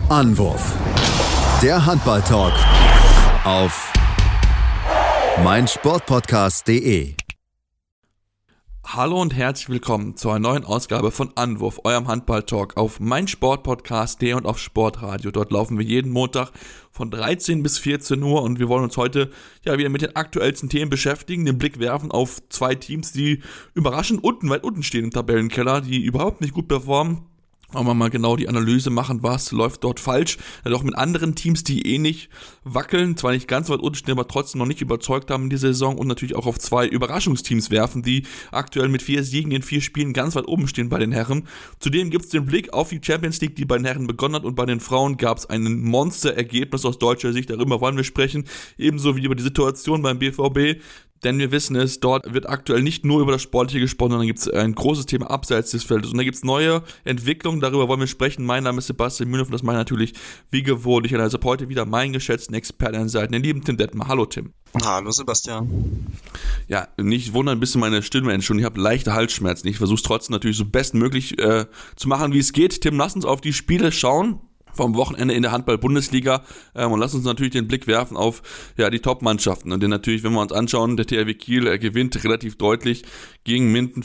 Anwurf. Der Handball-Talk auf meinsportpodcast.de. Hallo und herzlich willkommen zu einer neuen Ausgabe von Anwurf, eurem Handball-Talk auf meinsportpodcast.de und auf Sportradio. Dort laufen wir jeden Montag von 13 bis 14 Uhr und wir wollen uns heute wieder mit den aktuellsten Themen beschäftigen, den Blick werfen auf zwei Teams, die überraschend weit unten stehen im Tabellenkeller, die überhaupt nicht gut performen. Wollen wir mal genau die Analyse machen, was läuft dort falsch. Auch mit anderen Teams, die ähnlich wackeln, zwar nicht ganz weit unten stehen, aber trotzdem noch nicht überzeugt haben in dieser Saison und natürlich auch auf zwei Überraschungsteams werfen, die aktuell mit 4 Siegen in 4 Spielen ganz weit oben stehen bei den Herren. Zudem gibt es den Blick auf die Champions League, die bei den Herren begonnen hat, und bei den Frauen gab es ein Monsterergebnis aus deutscher Sicht, darüber wollen wir sprechen, ebenso wie über die Situation beim BVB. Denn wir wissen es, dort wird aktuell nicht nur über das Sportliche gesprochen, sondern gibt es ein großes Thema abseits des Feldes. Und da gibt es neue Entwicklungen, darüber wollen wir sprechen. Mein Name ist Sebastian Mühlenhoff und das meine natürlich wie gewohnt. Ich habe also heute wieder meinen geschätzten Experten an der Seite, den lieben Tim Detmer. Hallo Tim. Hallo Sebastian. Ja, nicht wundern, ein bisschen meine Stimme entschuldigen. Ich habe leichte Halsschmerzen. Ich versuche es trotzdem natürlich so bestmöglich zu machen, wie es geht. Tim, lass uns auf die Spiele schauen vom Wochenende in der Handball-Bundesliga und lass uns natürlich den Blick werfen auf die Top-Mannschaften. Und dann natürlich, wenn wir uns anschauen, der THW Kiel gewinnt relativ deutlich gegen Minden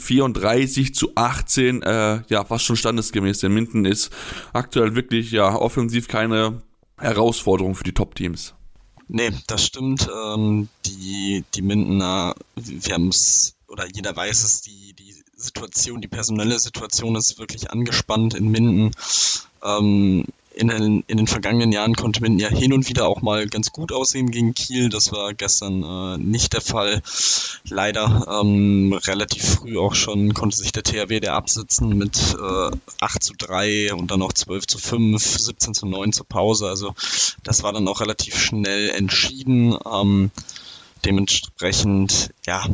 34-18, fast schon standesgemäß. Denn Minden ist aktuell wirklich offensiv keine Herausforderung für die Top-Teams. Nee, das stimmt. Die Mindener, wir haben es, oder jeder weiß es, die Situation, die personelle Situation ist wirklich angespannt in Minden. In den vergangenen Jahren konnte Minden ja hin und wieder auch mal ganz gut aussehen gegen Kiel. Das war gestern nicht der Fall. Leider relativ früh auch schon konnte sich der THW der absitzen mit 8-3 und dann noch 12-5, 17-9 zur Pause. Also das war dann auch relativ schnell entschieden. Dementsprechend,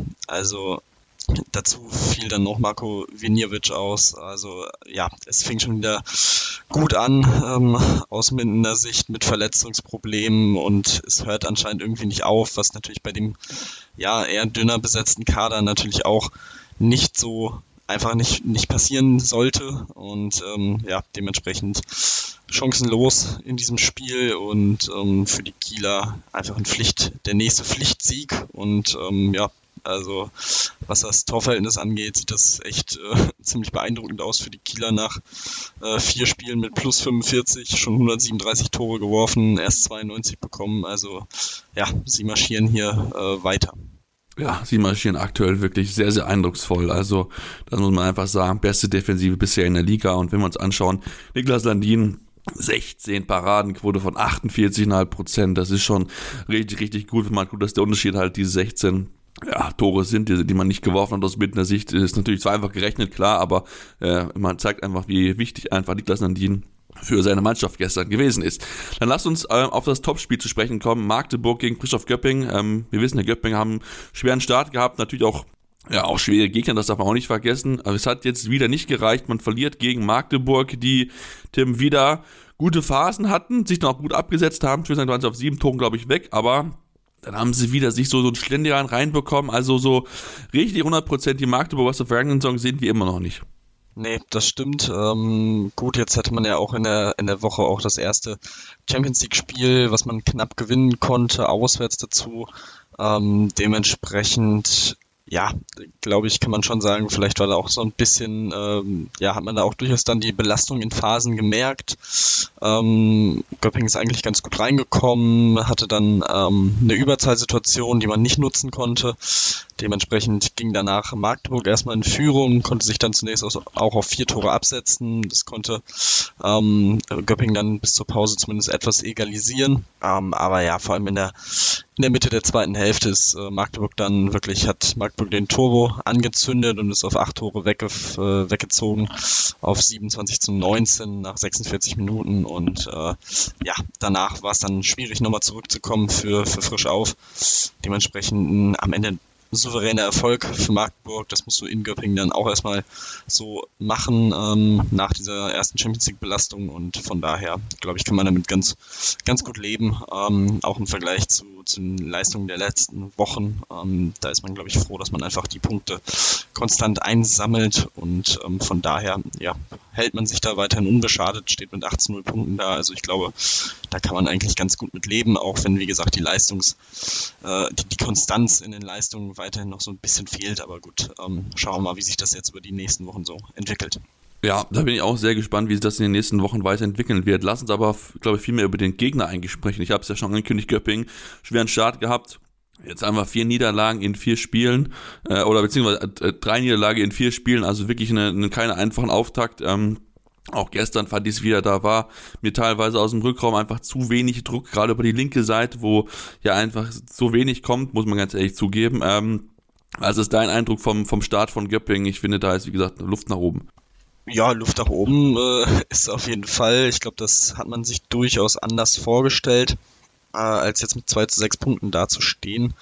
dazu fiel dann noch Marko Vinjevic aus. Also es fing schon wieder gut an aus Mindener Sicht mit Verletzungsproblemen und es hört anscheinend irgendwie nicht auf, was natürlich bei dem eher dünner besetzten Kader natürlich auch nicht so einfach nicht passieren sollte und dementsprechend chancenlos in diesem Spiel und für die Kieler einfach der nächste Pflichtsieg und also was das Torverhältnis angeht, sieht das echt ziemlich beeindruckend aus für die Kieler nach 4 Spielen mit plus 45, schon 137 Tore geworfen, erst 92 bekommen, also sie marschieren hier weiter. Ja, sie marschieren aktuell wirklich sehr, sehr eindrucksvoll. Also, das muss man einfach sagen, beste Defensive bisher in der Liga. Und wenn wir uns anschauen, Niklas Landin, 16 Paradenquote von 48,5%. Das ist schon richtig, richtig gut. Wenn man guckt, dass der Unterschied halt diese 16 Tore sind, die man nicht geworfen hat aus Mindener Sicht. Ist natürlich zwar einfach gerechnet, klar, aber man zeigt einfach, wie wichtig einfach Niklas Landin für seine Mannschaft gestern gewesen ist. Dann lasst uns auf das Topspiel zu sprechen kommen. Magdeburg gegen Christoph Göpping. Wir wissen, der Göpping haben einen schweren Start gehabt, natürlich auch schwere Gegner, das darf man auch nicht vergessen. Aber es hat jetzt wieder nicht gereicht. Man verliert gegen Magdeburg, die Tim wieder gute Phasen hatten, sich dann auch gut abgesetzt haben. Schlussendlich waren sie auf 7 Toren, glaube ich, weg, aber dann haben sie wieder sich so einen Schlendrian reinbekommen. Also so richtig 100% die Magdeburg aus der vergangenen Saison sehen wir immer noch nicht. Nee, das stimmt. Gut, jetzt hatte man ja auch in der Woche auch das erste Champions League Spiel, was man knapp gewinnen konnte, auswärts dazu. Dementsprechend, glaube ich, kann man schon sagen, vielleicht war da auch so ein bisschen, hat man da auch durchaus dann die Belastung in Phasen gemerkt. Göpping ist eigentlich ganz gut reingekommen, hatte dann eine Überzahlsituation, die man nicht nutzen konnte. Dementsprechend ging danach Magdeburg erstmal in Führung, konnte sich dann zunächst auch auf 4 Tore absetzen. Das konnte Göpping dann bis zur Pause zumindest etwas egalisieren. Aber vor allem in der Mitte der zweiten Hälfte ist Magdeburg dann wirklich, hat Magdeburg den Turbo angezündet und ist auf 8 Tore weggezogen auf 27-19 nach 46 Minuten und danach war es dann schwierig nochmal zurückzukommen für frisch auf. Dementsprechend am Ende souveräner Erfolg für Magdeburg. Das musst du in Göppingen dann auch erstmal so machen nach dieser ersten Champions-League-Belastung, und von daher, glaube ich, kann man damit ganz, ganz gut leben, auch im Vergleich zu den Leistungen der letzten Wochen. Da ist man, glaube ich, froh, dass man einfach die Punkte konstant einsammelt, und von daher hält man sich da weiterhin unbeschadet, steht mit 18-0 Punkten da. Also ich glaube, da kann man eigentlich ganz gut mit leben, auch wenn, wie gesagt, die Konstanz in den Leistungen weiterhin noch so ein bisschen fehlt. Aber gut, schauen wir mal, wie sich das jetzt über die nächsten Wochen so entwickelt. Ja, da bin ich auch sehr gespannt, wie sich das in den nächsten Wochen weiterentwickeln wird. Lass uns aber, glaube ich, viel mehr über den Gegner eigentlich sprechen. Ich habe es ja schon angekündigt, Göppingen, schweren Start gehabt. Jetzt einfach 4 Niederlagen in 4 Spielen, oder beziehungsweise 3 Niederlagen in 4 Spielen, also wirklich keine einfachen Auftakt. Auch gestern fand ich es wieder, da war mir teilweise aus dem Rückraum einfach zu wenig Druck, gerade über die linke Seite, wo ja einfach so wenig kommt, muss man ganz ehrlich zugeben. Also ist dein Eindruck vom Start von Göppingen? Ich finde, da ist, wie gesagt, Luft nach oben. Ja, Luft nach oben ist auf jeden Fall. Ich glaube, das hat man sich durchaus anders vorgestellt, als jetzt mit 2-6 Punkten dazustehen.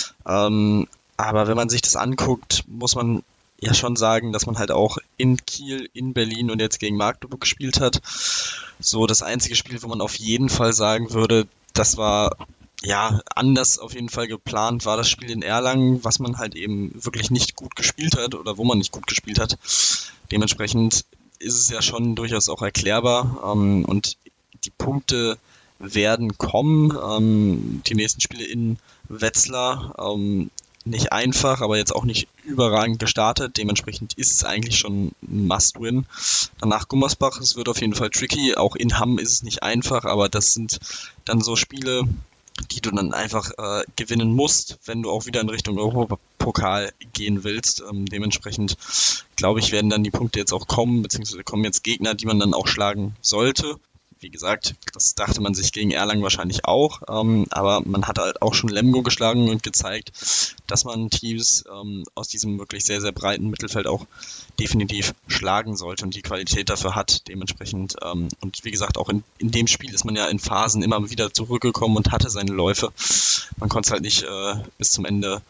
Aber wenn man sich das anguckt, muss man ja schon sagen, dass man halt auch in Kiel, in Berlin und jetzt gegen Magdeburg gespielt hat. So das einzige Spiel, wo man auf jeden Fall sagen würde, das war anders auf jeden Fall geplant, war das Spiel in Erlangen, was man halt eben wirklich nicht gut gespielt hat oder wo man nicht gut gespielt hat. Dementsprechend ist es ja schon durchaus auch erklärbar, und die Punkte werden kommen. Die nächsten Spiele in Wetzlar, nicht einfach, aber jetzt auch nicht überragend gestartet. Dementsprechend ist es eigentlich schon ein Must-Win. Danach Gummersbach, es wird auf jeden Fall tricky. Auch in Hamm ist es nicht einfach, aber das sind dann so Spiele, die du dann einfach gewinnen musst, wenn du auch wieder in Richtung Europapokal gehen willst. Dementsprechend, glaube ich, werden dann die Punkte jetzt auch kommen, beziehungsweise kommen jetzt Gegner, die man dann auch schlagen sollte. Wie gesagt, das dachte man sich gegen Erlangen wahrscheinlich auch, aber man hat halt auch schon Lemgo geschlagen und gezeigt, dass man Teams aus diesem wirklich sehr, sehr breiten Mittelfeld auch definitiv schlagen sollte und die Qualität dafür hat. Dementsprechend, und wie gesagt, auch in dem Spiel ist man ja in Phasen immer wieder zurückgekommen und hatte seine Läufe. Man konnte es halt nicht bis zum Ende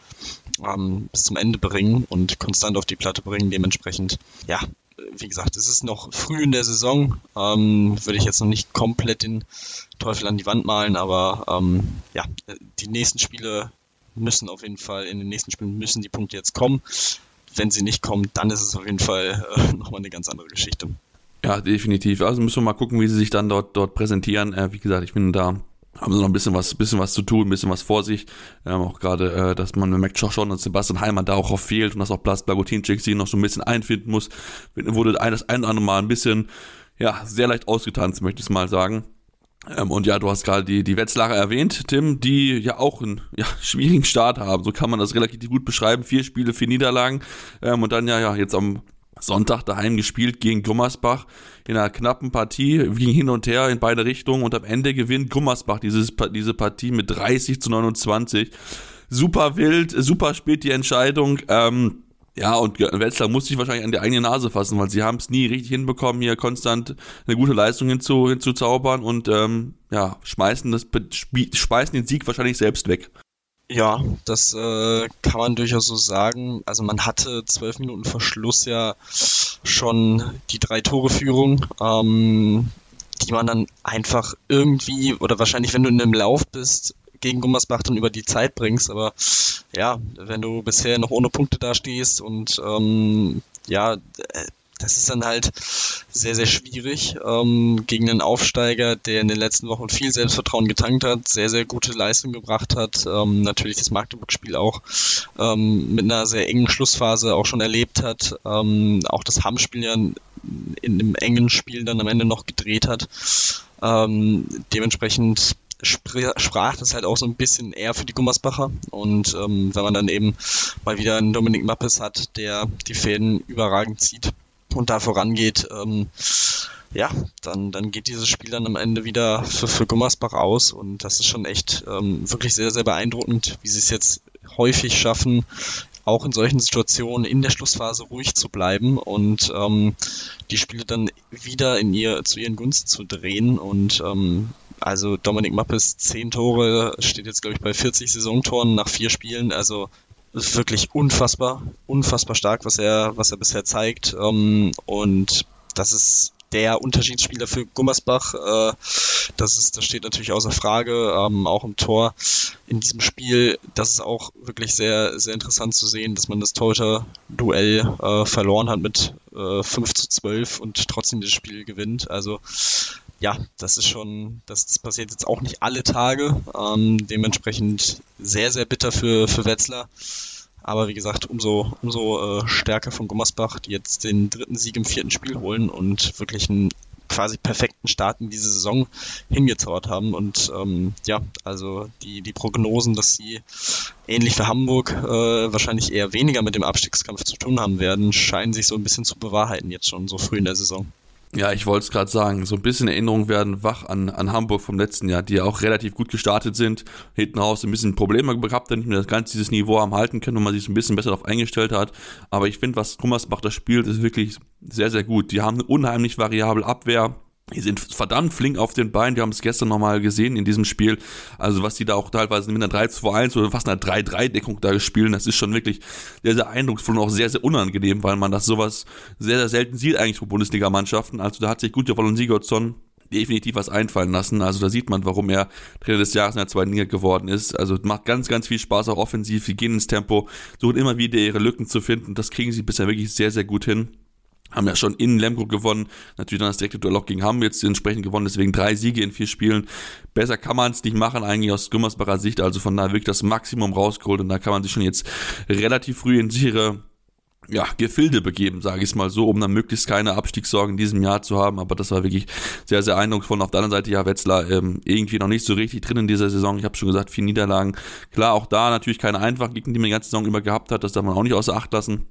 bringen und konstant auf die Platte bringen. Dementsprechend, wie gesagt, es ist noch früh in der Saison, würde ich jetzt noch nicht komplett den Teufel an die Wand malen, aber die nächsten Spiele müssen auf jeden Fall, in den nächsten Spielen müssen die Punkte jetzt kommen. Wenn sie nicht kommen, dann ist es auf jeden Fall nochmal eine ganz andere Geschichte. Ja, definitiv. Also müssen wir mal gucken, wie sie sich dann dort präsentieren. Wie gesagt, ich finde, da haben sie noch ein bisschen was zu tun, ein bisschen was vor sich. Auch gerade, dass man merkt schon, dass Sebastian Heimann da auch fehlt und dass auch Blas Blagotinczyk sich noch so ein bisschen einfinden muss. Wurde das ein oder andere Mal ein bisschen, sehr leicht ausgetanzt, möchte ich mal sagen. Und du hast gerade die Wetzlarer erwähnt, Tim, die ja auch einen schwierigen Start haben. So kann man das relativ gut beschreiben. 4 Spiele, 4 Niederlagen. Und dann jetzt am Sonntag daheim gespielt gegen Gummersbach in einer knappen Partie, ging hin und her in beide Richtungen und am Ende gewinnt Gummersbach diese Partie mit 30-29. Super wild, super spät die Entscheidung. Und Wetzlar muss sich wahrscheinlich an die eigene Nase fassen, weil sie haben es nie richtig hinbekommen, hier konstant eine gute Leistung hinzuzaubern und schmeißen den Sieg wahrscheinlich selbst weg. Ja, das kann man durchaus so sagen. Also man hatte 12 Minuten vor Schluss ja schon die 3-Tore-Führung, die man dann einfach irgendwie, oder wahrscheinlich, wenn du in einem Lauf bist, gegen Gummersbach dann über die Zeit bringst. Aber wenn du bisher noch ohne Punkte dastehst und das ist dann halt sehr, sehr schwierig gegen einen Aufsteiger, der in den letzten Wochen viel Selbstvertrauen getankt hat, sehr, sehr gute Leistung gebracht hat, natürlich das Magdeburg-Spiel auch mit einer sehr engen Schlussphase auch schon erlebt hat, auch das Hamm-Spiel ja in einem engen Spiel dann am Ende noch gedreht hat. Dementsprechend sprach das halt auch so ein bisschen eher für die Gummersbacher, und wenn man dann eben mal wieder einen Dominik Mappes hat, der die Fäden überragend zieht und da vorangeht, dann geht dieses Spiel dann am Ende wieder für Gummersbach aus, und das ist schon echt wirklich sehr, sehr beeindruckend, wie sie es jetzt häufig schaffen, auch in solchen Situationen in der Schlussphase ruhig zu bleiben und die Spiele dann wieder zu ihren Gunsten zu drehen. Und also Dominik Mappes 10 Tore, steht jetzt glaube ich bei 40 Saisontoren nach 4 Spielen, also ist wirklich unfassbar stark, was er bisher zeigt. Und das ist der Unterschiedsspieler für Gummersbach. Das steht natürlich außer Frage, auch im Tor in diesem Spiel. Das ist auch wirklich sehr, sehr interessant zu sehen, dass man das Torhüter-Duell verloren hat mit 5-12 und trotzdem das Spiel gewinnt. Also ja, das passiert jetzt auch nicht alle Tage. Dementsprechend sehr, sehr bitter für Wetzlar. Aber wie gesagt, umso stärker von Gummersbach, die jetzt den 3. Sieg im 4. Spiel holen und wirklich einen quasi perfekten Start in diese Saison hingezaubert haben. Und also die Prognosen, dass sie ähnlich wie Hamburg wahrscheinlich eher weniger mit dem Abstiegskampf zu tun haben werden, scheinen sich so ein bisschen zu bewahrheiten jetzt schon so früh in der Saison. Ja, ich wollte es gerade sagen, so ein bisschen Erinnerungen werden wach an Hamburg vom letzten Jahr, die ja auch relativ gut gestartet sind, hinten raus ein bisschen Probleme gehabt, nicht mehr dieses Niveau am halten können, und man sich so ein bisschen besser darauf eingestellt hat, aber ich finde, was Gummersbach da spielt, ist wirklich sehr, sehr gut. Die haben eine unheimlich variable Abwehr. Die sind verdammt flink auf den Beinen, die haben es gestern nochmal gesehen in diesem Spiel, also was die da auch teilweise mit einer 3-2-1 oder fast einer 3-3-Deckung da spielen, das ist schon wirklich sehr, sehr eindrucksvoll und auch sehr, sehr unangenehm, weil man das sowas sehr, sehr selten sieht eigentlich von Bundesligamannschaften. Also da hat sich Gudja Wolon Sigurdsson definitiv was einfallen lassen, also da sieht man, warum er Trainer des Jahres in der 2. Liga geworden ist. Also macht ganz, ganz viel Spaß, auch offensiv, sie gehen ins Tempo, suchen immer wieder ihre Lücken zu finden, das kriegen sie bisher wirklich sehr, sehr gut hin. Haben ja schon in Lemgo gewonnen, natürlich dann das direkte Duell auch gegen Hamm jetzt entsprechend gewonnen, deswegen 3 Siege in 4 Spielen. Besser kann man es nicht machen, eigentlich aus Gummersbacher Sicht, also von daher wirklich das Maximum rausgeholt, und da kann man sich schon jetzt relativ früh in sichere Gefilde begeben, sage ich es mal so, um dann möglichst keine Abstiegssorgen in diesem Jahr zu haben, aber das war wirklich sehr, sehr eindrucksvoll. Auf der anderen Seite, Wetzlar irgendwie noch nicht so richtig drin in dieser Saison, ich habe schon gesagt, 4 Niederlagen, klar, auch da natürlich keine einfachen Gegner, die man die ganze Saison über gehabt hat, das darf man auch nicht außer Acht lassen.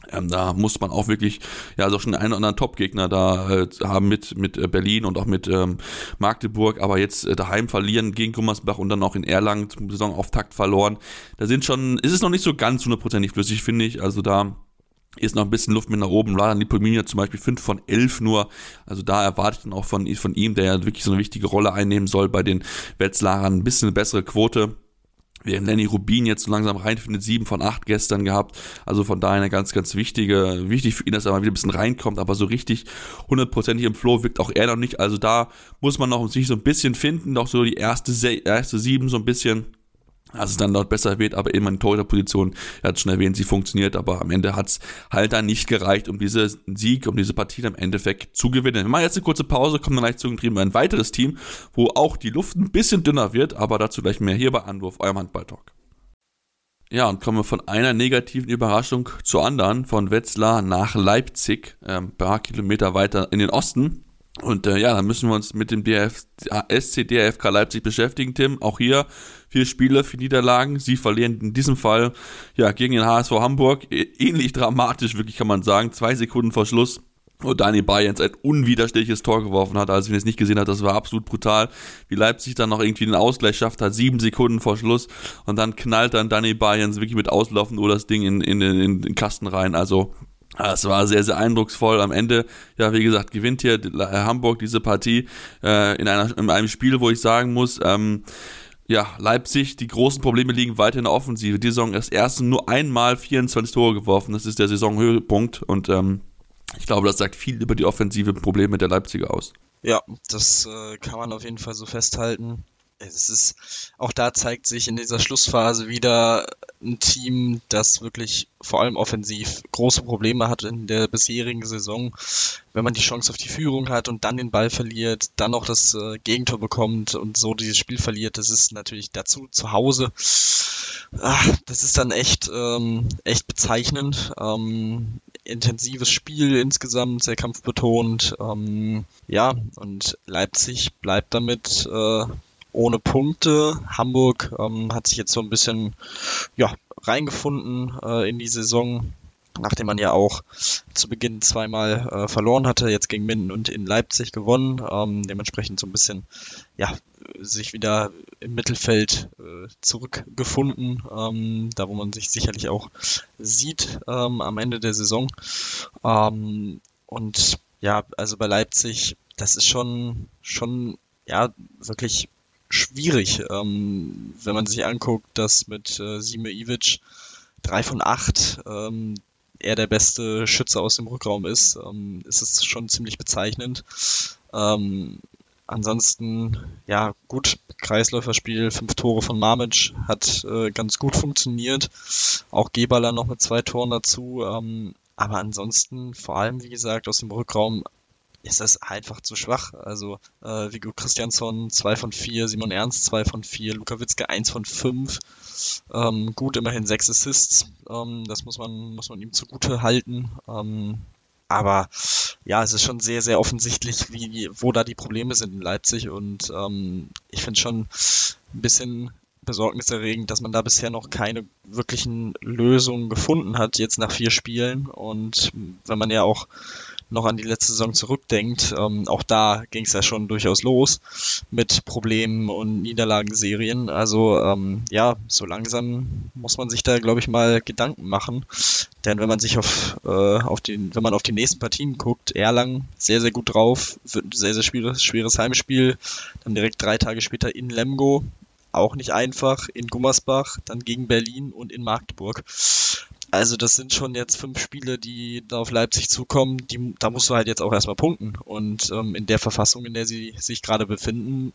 Da muss man auch wirklich, also schon einen oder anderen Top-Gegner da haben mit Berlin und auch mit Magdeburg, aber jetzt daheim verlieren gegen Gummersbach und dann auch in Erlangen zum Saisonauftakt verloren. Ist es noch nicht so ganz 100% flüssig, finde ich, also da ist noch ein bisschen Luft mit nach oben. Vladan Lipominia zum Beispiel 5 von 11 nur, also da erwarte ich dann auch von ihm, der ja wirklich so eine wichtige Rolle einnehmen soll bei den Wetzlarern, ein bisschen eine bessere Quote. Während Lenny Rubin jetzt so langsam reinfindet, 7 von 8 gestern gehabt, also von daher eine ganz, ganz wichtig für ihn, dass er mal wieder ein bisschen reinkommt, aber so richtig 100% im Flow wirkt auch er noch nicht, also da muss man noch sich so ein bisschen finden, noch so die erste 7 so ein bisschen, dass es dann dort besser wird, aber immer in Torhüterposition, er hat schon erwähnt, sie funktioniert, aber am Ende hat es halt dann nicht gereicht, um diesen Sieg, um diese Partie im Endeffekt zu gewinnen. Wir machen jetzt eine kurze Pause, kommen dann gleich zu ein weiteres Team, wo auch die Luft ein bisschen dünner wird, aber dazu gleich mehr hier bei Anwurf, eurem Handball-Talk. Ja, und kommen wir von einer negativen Überraschung zur anderen, von Wetzlar nach Leipzig, ein paar Kilometer weiter in den Osten. Und dann müssen wir uns mit dem SC DRFK Leipzig beschäftigen, Tim. Auch hier 4 Spiele, 4 Niederlagen. Sie verlieren in diesem Fall gegen den HSV Hamburg. Ähnlich dramatisch, wirklich kann man sagen. 2 Sekunden vor Schluss. Und Dani Bayerns ein unwiderstehliches Tor geworfen hat. Also, wenn ihr es nicht gesehen habt, das war absolut brutal. Wie Leipzig dann noch irgendwie den Ausgleich schafft, hat 7 Sekunden vor Schluss. Und dann knallt dann Dani Bayerns wirklich mit Auslaufen nur das Ding in den Kasten rein. Also, es war sehr, sehr eindrucksvoll. Am Ende, wie gesagt, gewinnt hier Hamburg diese Partie in einem Spiel, wo ich sagen muss, Leipzig, die großen Probleme liegen weiter in der Offensive. Die Saison ist erst nur einmal 24 Tore geworfen. Das ist der Saisonhöhepunkt und ich glaube, das sagt viel über die offensive Probleme der Leipziger aus. Ja, das kann man auf jeden Fall so festhalten. Auch da zeigt sich in dieser Schlussphase wieder ein Team, das wirklich vor allem offensiv große Probleme hat in der bisherigen Saison. Wenn man die Chance auf die Führung hat und dann den Ball verliert, dann noch das Gegentor bekommt und so dieses Spiel verliert, das ist natürlich dazu zu Hause. Das ist dann echt bezeichnend. Intensives Spiel insgesamt, sehr kampfbetont. Und Leipzig bleibt damit ohne Punkte. Hamburg hat sich jetzt so ein bisschen reingefunden in die Saison, nachdem man ja auch zu Beginn 2-mal verloren hatte, jetzt gegen Minden und in Leipzig gewonnen. Dementsprechend so ein bisschen sich wieder im Mittelfeld zurückgefunden, da wo man sich sicherlich auch sieht am Ende der Saison. Also bei Leipzig, das ist schon wirklich schwierig, wenn man sich anguckt, dass mit Sime Ivic 3 von 8 er der beste Schütze aus dem Rückraum ist es schon ziemlich bezeichnend. Ansonsten, ja, gut, Kreisläuferspiel, 5 Tore von Mamic hat ganz gut funktioniert. Auch Geballer noch mit 2 Toren dazu. Aber ansonsten, vor allem, wie gesagt, aus dem Rückraum ist das einfach zu schwach. Also Viggo Kristjansson 2 von 4, Simon Ernst 2 von 4, Luka Witzke 1 von 5. Gut, immerhin 6 Assists. Das muss man ihm zugute halten. Aber ja, es ist schon sehr, sehr offensichtlich, wo da die Probleme sind in Leipzig. Und ich finde schon ein bisschen besorgniserregend, dass man da bisher noch keine wirklichen Lösungen gefunden hat, jetzt nach 4 Spielen. Und wenn man ja auch noch an die letzte Saison zurückdenkt, auch da ging es ja schon durchaus los mit Problemen und Niederlagenserien. Also ja, so langsam muss man sich da, glaube ich, mal Gedanken machen. Denn wenn man sich wenn man auf die nächsten Partien guckt, Erlangen sehr, sehr gut drauf, wird ein sehr, sehr schweres Heimspiel. Dann direkt 3 Tage später in Lemgo, auch nicht einfach, in Gummersbach, dann gegen Berlin und in Magdeburg. Also das sind schon jetzt 5 Spiele, die da auf Leipzig zukommen, da musst du halt jetzt auch erstmal punkten. Und in der Verfassung, in der sie sich gerade befinden,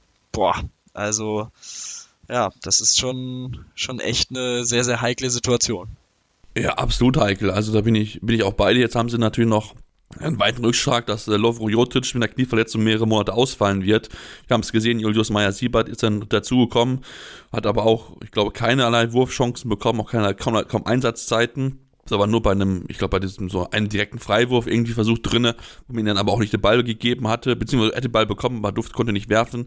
also ja, das ist schon echt eine sehr, sehr heikle Situation. Ja, absolut heikel. Also da bin ich auch bei dir. Jetzt haben sie natürlich noch einen weiteren Rückschlag, dass Lovro Jotic mit einer Knieverletzung mehrere Monate ausfallen wird. Wir haben es gesehen, Julius Meyer-Siebert ist dann dazugekommen, hat aber auch, ich glaube, keinerlei Wurfchancen bekommen, auch kaum Einsatzzeiten. Ist aber nur bei diesem so einen direkten Freiwurf irgendwie versucht drinne, wo man ihn dann aber auch nicht den Ball gegeben hatte, beziehungsweise hätte den Ball bekommen, aber konnte nicht werfen.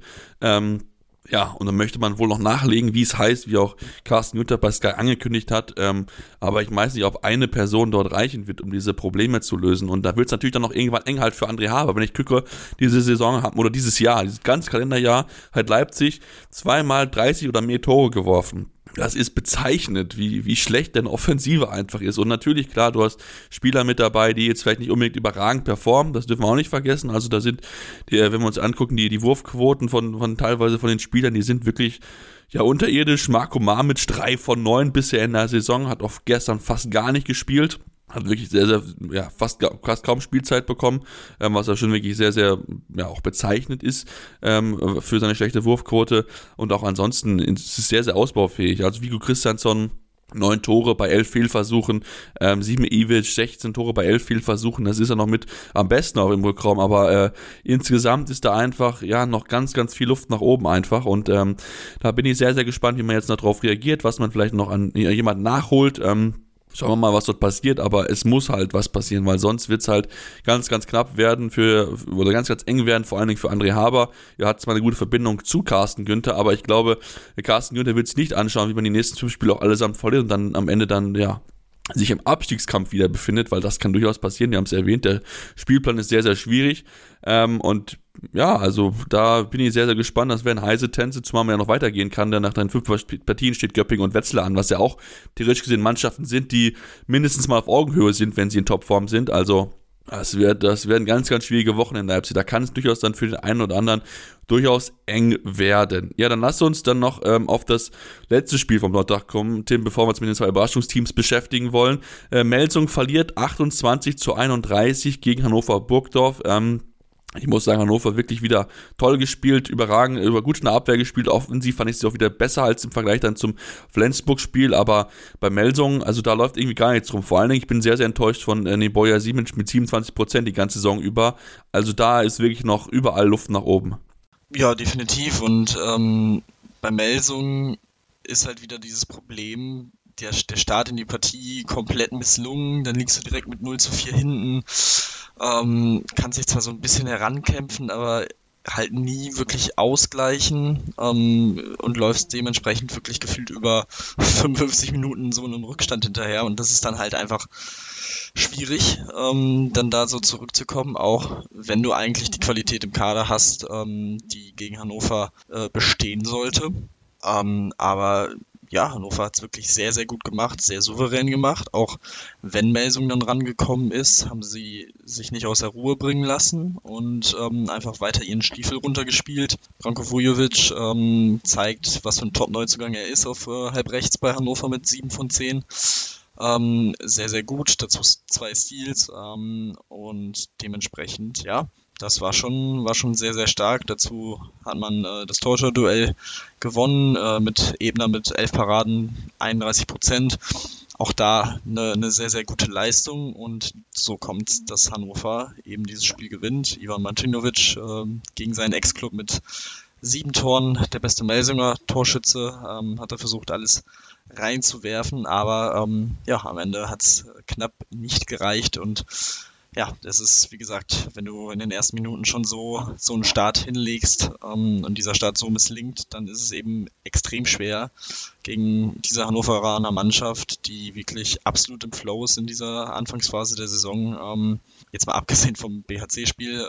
Ja, und dann möchte man wohl noch nachlegen, wie es heißt, wie auch Carsten Günther bei Sky angekündigt hat. Aber ich weiß nicht, ob eine Person dort reichen wird, um diese Probleme zu lösen. Und da wird es natürlich dann noch irgendwann eng halt für André Haber. Wenn ich gucke, diese Saison oder dieses Jahr, dieses ganze Kalenderjahr, hat Leipzig 2-mal 30 oder mehr Tore geworfen. Das ist bezeichnend, wie schlecht deine Offensive einfach ist. Und natürlich, klar, du hast Spieler mit dabei, die jetzt vielleicht nicht unbedingt überragend performen. Das dürfen wir auch nicht vergessen. Also da sind, wenn wir uns angucken, die Wurfquoten von teilweise von den Spielern, die sind wirklich ja unterirdisch. Marko Mamic 3 von 9 bisher in der Saison, hat auch gestern fast gar nicht gespielt. Hat wirklich sehr, sehr, ja, fast kaum Spielzeit bekommen, was ja schon wirklich sehr, sehr, ja, auch bezeichnend ist für seine schlechte Wurfquote. Und auch ansonsten ist es sehr, sehr ausbaufähig. Also Viggo Kristjansson 9 Tore bei 11 Fehlversuchen, Sime Ivic 16 Tore bei 11 Fehlversuchen, das ist ja noch mit am besten auch im Rückraum, aber insgesamt ist da einfach, ja, noch ganz, ganz viel Luft nach oben einfach. Und da bin ich sehr, sehr gespannt, wie man jetzt noch drauf reagiert, was man vielleicht noch an jemanden nachholt. Schauen wir mal, was dort passiert, aber es muss halt was passieren, weil sonst wird es halt ganz, ganz knapp werden oder ganz, ganz eng werden, vor allen Dingen für André Haber. Er hat zwar eine gute Verbindung zu Carsten Günther, aber ich glaube, Carsten Günther wird sich nicht anschauen, wie man die nächsten 5 Spiele auch allesamt verliert und dann am Ende dann, ja, sich im Abstiegskampf wieder befindet, weil das kann durchaus passieren, wir haben es erwähnt, der Spielplan ist sehr, sehr schwierig und ja, also da bin ich sehr, sehr gespannt, das werden heiße Tänze, zumal man ja noch weitergehen kann, denn nach den 5 Partien steht Göppingen und Wetzlar an, was ja auch theoretisch gesehen Mannschaften sind, die mindestens mal auf Augenhöhe sind, wenn sie in Topform sind, also das werden ganz, ganz schwierige Wochen in Leipzig. Da kann es durchaus dann für den einen oder anderen durchaus eng werden. Ja, dann lasst uns dann noch auf das letzte Spiel vom Sonntag kommen, Tim, bevor wir uns mit den 2 Überraschungsteams beschäftigen wollen. Melsung verliert 28-31 gegen Hannover Burgdorf. Ich muss sagen, Hannover wirklich wieder toll gespielt, überragend, gut in der Abwehr gespielt. Offensiv fand ich sie auch wieder besser als im Vergleich dann zum Flensburg-Spiel, aber bei Melsung, also da läuft irgendwie gar nichts rum. Vor allen Dingen, ich bin sehr, sehr enttäuscht von Neboja Simic mit 27% die ganze Saison über. Also da ist wirklich noch überall Luft nach oben. Ja, definitiv. Und bei Melsung ist halt wieder dieses Problem, der Start in die Partie komplett misslungen, dann liegst du direkt mit 0-4 hinten, kannst dich zwar so ein bisschen herankämpfen, aber halt nie wirklich ausgleichen und läufst dementsprechend wirklich gefühlt über 55 Minuten so einem Rückstand hinterher und das ist dann halt einfach schwierig, dann da so zurückzukommen, auch wenn du eigentlich die Qualität im Kader hast, die gegen Hannover bestehen sollte. Aber ja, Hannover hat es wirklich sehr, sehr gut gemacht, sehr souverän gemacht. Auch wenn Melsung dann rangekommen ist, haben sie sich nicht aus der Ruhe bringen lassen und einfach weiter ihren Stiefel runtergespielt. Branko Vujovic zeigt, was für ein Top-Neuzugang er ist auf halb rechts bei Hannover mit 7 von 10. sehr, sehr gut. Dazu 2 Steals und dementsprechend, ja, das war schon sehr, sehr stark. Dazu hat man das Torschützenduell gewonnen mit Ebner mit 11 Paraden, 31%. Auch da eine sehr, sehr gute Leistung und so kommt, dass Hannover eben dieses Spiel gewinnt. Ivan Martinovic gegen seinen Ex-Club mit 7 Toren, der beste Melsunger Torschütze, hat er versucht, alles reinzuwerfen, aber am Ende hat es knapp nicht gereicht und ja, das ist, wie gesagt, wenn du in den ersten Minuten schon so einen Start hinlegst und dieser Start so misslingt, dann ist es eben extrem schwer gegen diese Hannoveraner Mannschaft, die wirklich absolut im Flow ist in dieser Anfangsphase der Saison, jetzt mal abgesehen vom BHC-Spiel,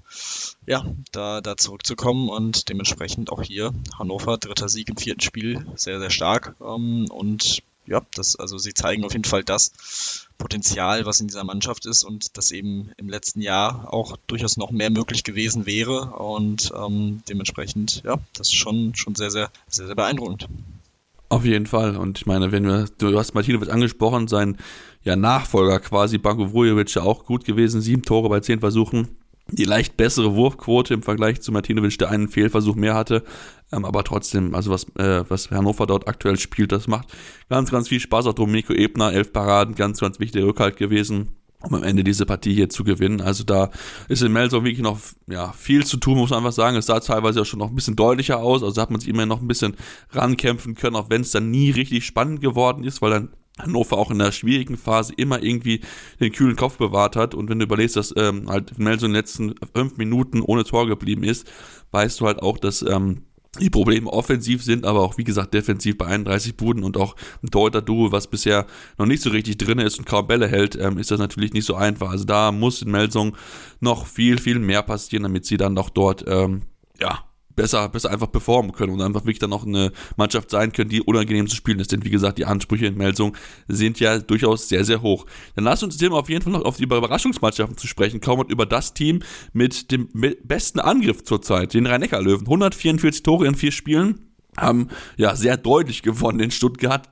da zurückzukommen und dementsprechend auch hier Hannover, 3. Sieg im 4. Spiel, sehr, sehr stark und ja, sie zeigen auf jeden Fall das Potenzial, was in dieser Mannschaft ist und das eben im letzten Jahr auch durchaus noch mehr möglich gewesen wäre und dementsprechend, ja, das ist schon sehr, sehr, sehr, sehr beeindruckend. Auf jeden Fall. Und ich meine, du hast Martinovic angesprochen, sein Nachfolger quasi, Branko Vujovic, ja auch gut gewesen, 7 Tore bei 10 Versuchen. Die leicht bessere Wurfquote im Vergleich zu Martinovic, der einen Fehlversuch mehr hatte. Aber trotzdem, also was Hannover dort aktuell spielt, das macht ganz, ganz viel Spaß. Auch Domenico Ebner, 11 Paraden, ganz, ganz wichtiger Rückhalt gewesen, um am Ende diese Partie hier zu gewinnen. Also da ist in Melsung wirklich noch viel zu tun, muss man einfach sagen. Es sah teilweise auch schon noch ein bisschen deutlicher aus. Also hat man sich immer noch ein bisschen rankämpfen können, auch wenn es dann nie richtig spannend geworden ist, weil dann Hannover auch in der schwierigen Phase immer irgendwie den kühlen Kopf bewahrt hat. Und wenn du überlegst, dass halt Melsung in den letzten 5 Minuten ohne Tor geblieben ist, weißt du halt auch, dass die Probleme offensiv sind, aber auch, wie gesagt, defensiv bei 31 Buden und auch ein Torhüter-Duo, was bisher noch nicht so richtig drin ist und kaum Bälle hält, ist das natürlich nicht so einfach. Also da muss in Melsung noch viel, viel mehr passieren, damit sie dann auch dort, besser einfach performen können und einfach wirklich dann auch eine Mannschaft sein können, die unangenehm zu spielen ist. Denn wie gesagt, die Ansprüche in Melsung sind ja durchaus sehr, sehr hoch. Dann lasst uns jetzt auf jeden Fall noch auf die Überraschungsmannschaften zu sprechen kommen und über das Team mit dem besten Angriff zurzeit, den Rhein-Neckar-Löwen. 144 Tore in 4 Spielen, haben sehr deutlich gewonnen in Stuttgart,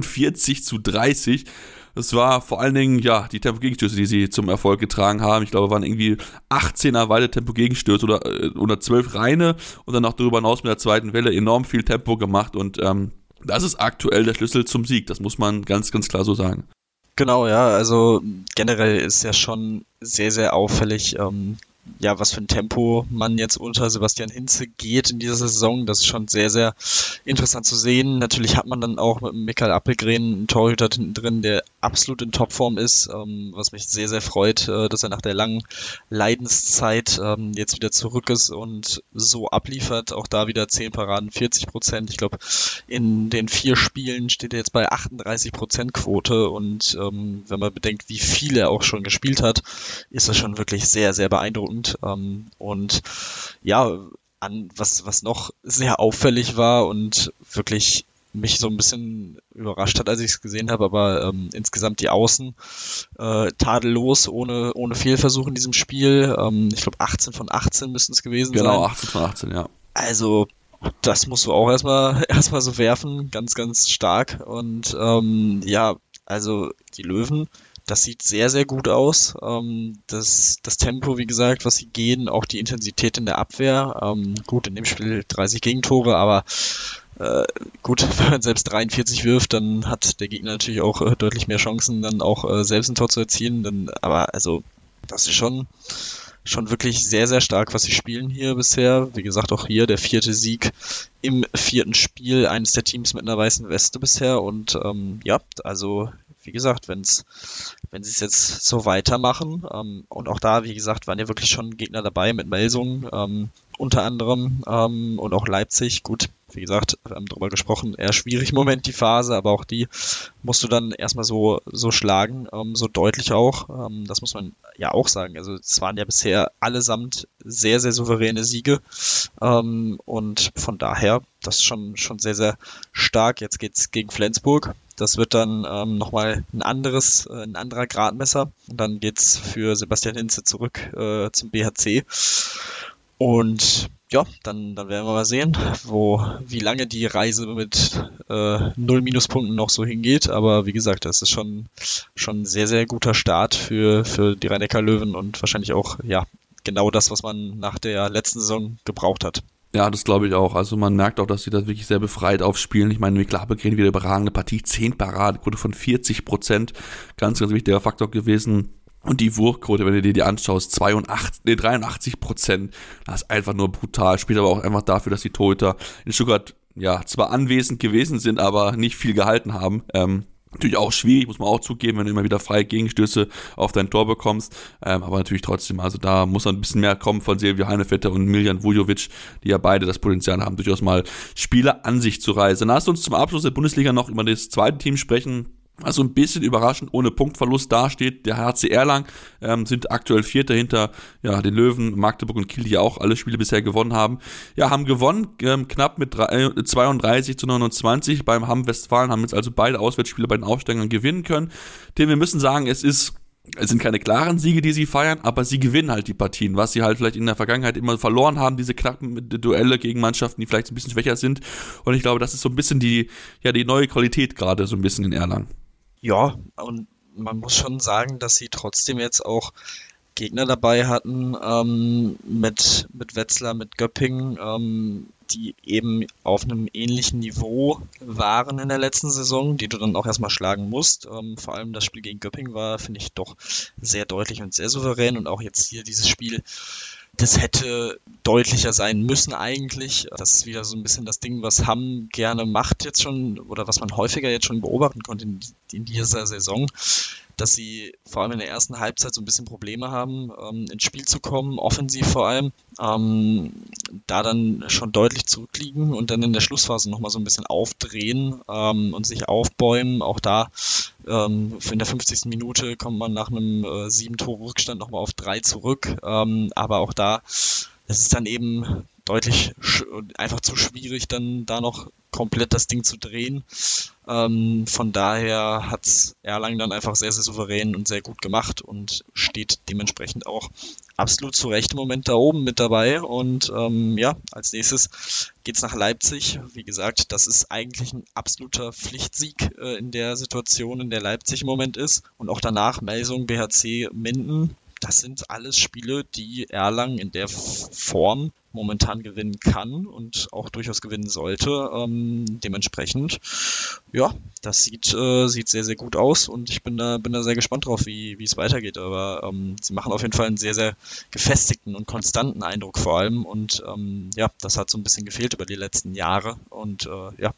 43-30. Das war vor allen Dingen, die Tempo-Gegenstöße, die sie zum Erfolg getragen haben. Ich glaube, waren irgendwie 18er weite Tempo-Gegenstöße oder 12 reine und dann auch darüber hinaus mit der zweiten Welle enorm viel Tempo gemacht und das ist aktuell der Schlüssel zum Sieg. Das muss man ganz, ganz klar so sagen. Genau, ja, also generell ist ja schon sehr, sehr auffällig, was für ein Tempo man jetzt unter Sebastian Hinze geht in dieser Saison. Das ist schon sehr, sehr interessant zu sehen. Natürlich hat man dann auch mit Mikael Appelgren einen Torhüter hinten drin, der absolut in Topform ist, was mich sehr, sehr freut, dass er nach der langen Leidenszeit jetzt wieder zurück ist und so abliefert. Auch da wieder 10 Paraden, 40%. Ich glaube, in den 4 Spielen steht er jetzt bei 38% Quote und wenn man bedenkt, wie viel er auch schon gespielt hat, ist das schon wirklich sehr, sehr beeindruckend. Und was noch sehr auffällig war und wirklich mich so ein bisschen überrascht hat, als ich es gesehen habe, aber insgesamt die Außen tadellos, ohne Fehlversuch in diesem Spiel. Ich glaube 18 von 18 müssten es gewesen sein. Genau, 18 von 18, ja. Also das musst du auch erstmal so werfen, ganz, ganz stark. Und also die Löwen, das sieht sehr, sehr gut aus. Das Tempo, wie gesagt, was sie gehen, auch die Intensität in der Abwehr. Gut, in dem Spiel 30 Gegentore, aber gut, wenn man selbst 43 wirft, dann hat der Gegner natürlich auch deutlich mehr Chancen, dann auch selbst ein Tor zu erzielen. Aber also, das ist schon wirklich sehr, sehr stark, was sie spielen hier bisher. Wie gesagt, auch hier der 4. Sieg im 4. Spiel eines der Teams mit einer weißen Weste bisher. Und also wie gesagt, wenn sie es jetzt so weitermachen, und auch da, wie gesagt, waren ja wirklich schon Gegner dabei mit Melsung, unter anderem, und auch Leipzig, gut, wie gesagt, wir haben drüber gesprochen, eher schwierig im Moment die Phase, aber auch die musst du dann erstmal so schlagen, so deutlich auch, das muss man ja auch sagen, also es waren ja bisher allesamt sehr, sehr souveräne Siege, und von daher, das ist schon sehr, sehr stark. Jetzt geht's gegen Flensburg. Das wird dann nochmal ein anderer Gradmesser. Und dann geht's für Sebastian Hinze zurück zum BHC. Und Dann werden wir mal sehen, wie lange die Reise mit 0 Minuspunkten noch so hingeht. Aber wie gesagt, das ist schon ein sehr, sehr guter Start für die Rhein-Neckar-Löwen und wahrscheinlich auch genau das, was man nach der letzten Saison gebraucht hat. Ja, das glaube ich auch. Also man merkt auch, dass sie da wirklich sehr befreit aufspielen. Ich meine, Mikl Habegren wieder überragende Partie, 10 Paradequote von 40%. Ganz, ganz wichtiger Faktor gewesen. Und die Wurfquote, wenn du dir die anschaust, 83%. Das ist einfach nur brutal. Spielt aber auch einfach dafür, dass die Torhüter in Stuttgart zwar anwesend gewesen sind, aber nicht viel gehalten haben. Natürlich auch schwierig, muss man auch zugeben, wenn du immer wieder freie Gegenstöße auf dein Tor bekommst. Aber natürlich trotzdem, also da muss ein bisschen mehr kommen von Silvio Heinevetter und Miljan Vujovic, die ja beide das Potenzial haben, durchaus mal Spieler an sich zu reißen. Dann lasst uns zum Abschluss der Bundesliga noch über das zweite Team sprechen. Also ein bisschen überraschend, ohne Punktverlust dasteht. Der HC Erlangen sind aktuell Vierter hinter den Löwen, Magdeburg und Kiel, die ja auch alle Spiele bisher gewonnen haben. Ja, haben gewonnen, knapp mit 32-29 beim Hamm Westfalen, haben jetzt also beide Auswärtsspiele bei den Aufsteigern gewinnen können. Denn wir müssen sagen, es sind keine klaren Siege, die sie feiern, aber sie gewinnen halt die Partien, was sie halt vielleicht in der Vergangenheit immer verloren haben, diese knappen Duelle gegen Mannschaften, die vielleicht ein bisschen schwächer sind. Und ich glaube, das ist so ein bisschen die neue Qualität gerade so ein bisschen in Erlangen. Ja, und man muss schon sagen, dass sie trotzdem jetzt auch Gegner dabei hatten, mit Wetzlar, mit Göppingen, die eben auf einem ähnlichen Niveau waren in der letzten Saison, die du dann auch erstmal schlagen musst. Vor allem das Spiel gegen Göppingen war, finde ich, doch sehr deutlich und sehr souverän. Und auch jetzt hier dieses Spiel, das hätte deutlicher sein müssen eigentlich. Das ist wieder so ein bisschen das Ding, was Hamm gerne macht jetzt schon oder was man häufiger jetzt schon beobachten konnte in dieser Saison, dass sie vor allem in der ersten Halbzeit so ein bisschen Probleme haben, ins Spiel zu kommen, offensiv vor allem, da dann schon deutlich zurückliegen und dann in der Schlussphase nochmal so ein bisschen aufdrehen und sich aufbäumen. Auch da in der 50. Minute kommt man nach einem 7-Tore-Rückstand nochmal auf 3 zurück, aber auch da, es ist dann eben deutlich einfach zu schwierig, dann da noch komplett das Ding zu drehen. Von daher hat's Erlangen dann einfach sehr, sehr souverän und sehr gut gemacht und steht dementsprechend auch absolut zu Recht im Moment da oben mit dabei. Und als nächstes geht's nach Leipzig. Wie gesagt, das ist eigentlich ein absoluter Pflichtsieg in der Situation, in der Leipzig im Moment ist. Und auch danach Melsung, BHC, Minden. Das sind alles Spiele, die Erlangen in der Form momentan gewinnen kann und auch durchaus gewinnen sollte. Dementsprechend, das sieht sehr, sehr gut aus und ich bin da sehr gespannt drauf, wie es weitergeht. Aber sie machen auf jeden Fall einen sehr, sehr gefestigten und konstanten Eindruck vor allem und das hat so ein bisschen gefehlt über die letzten Jahre und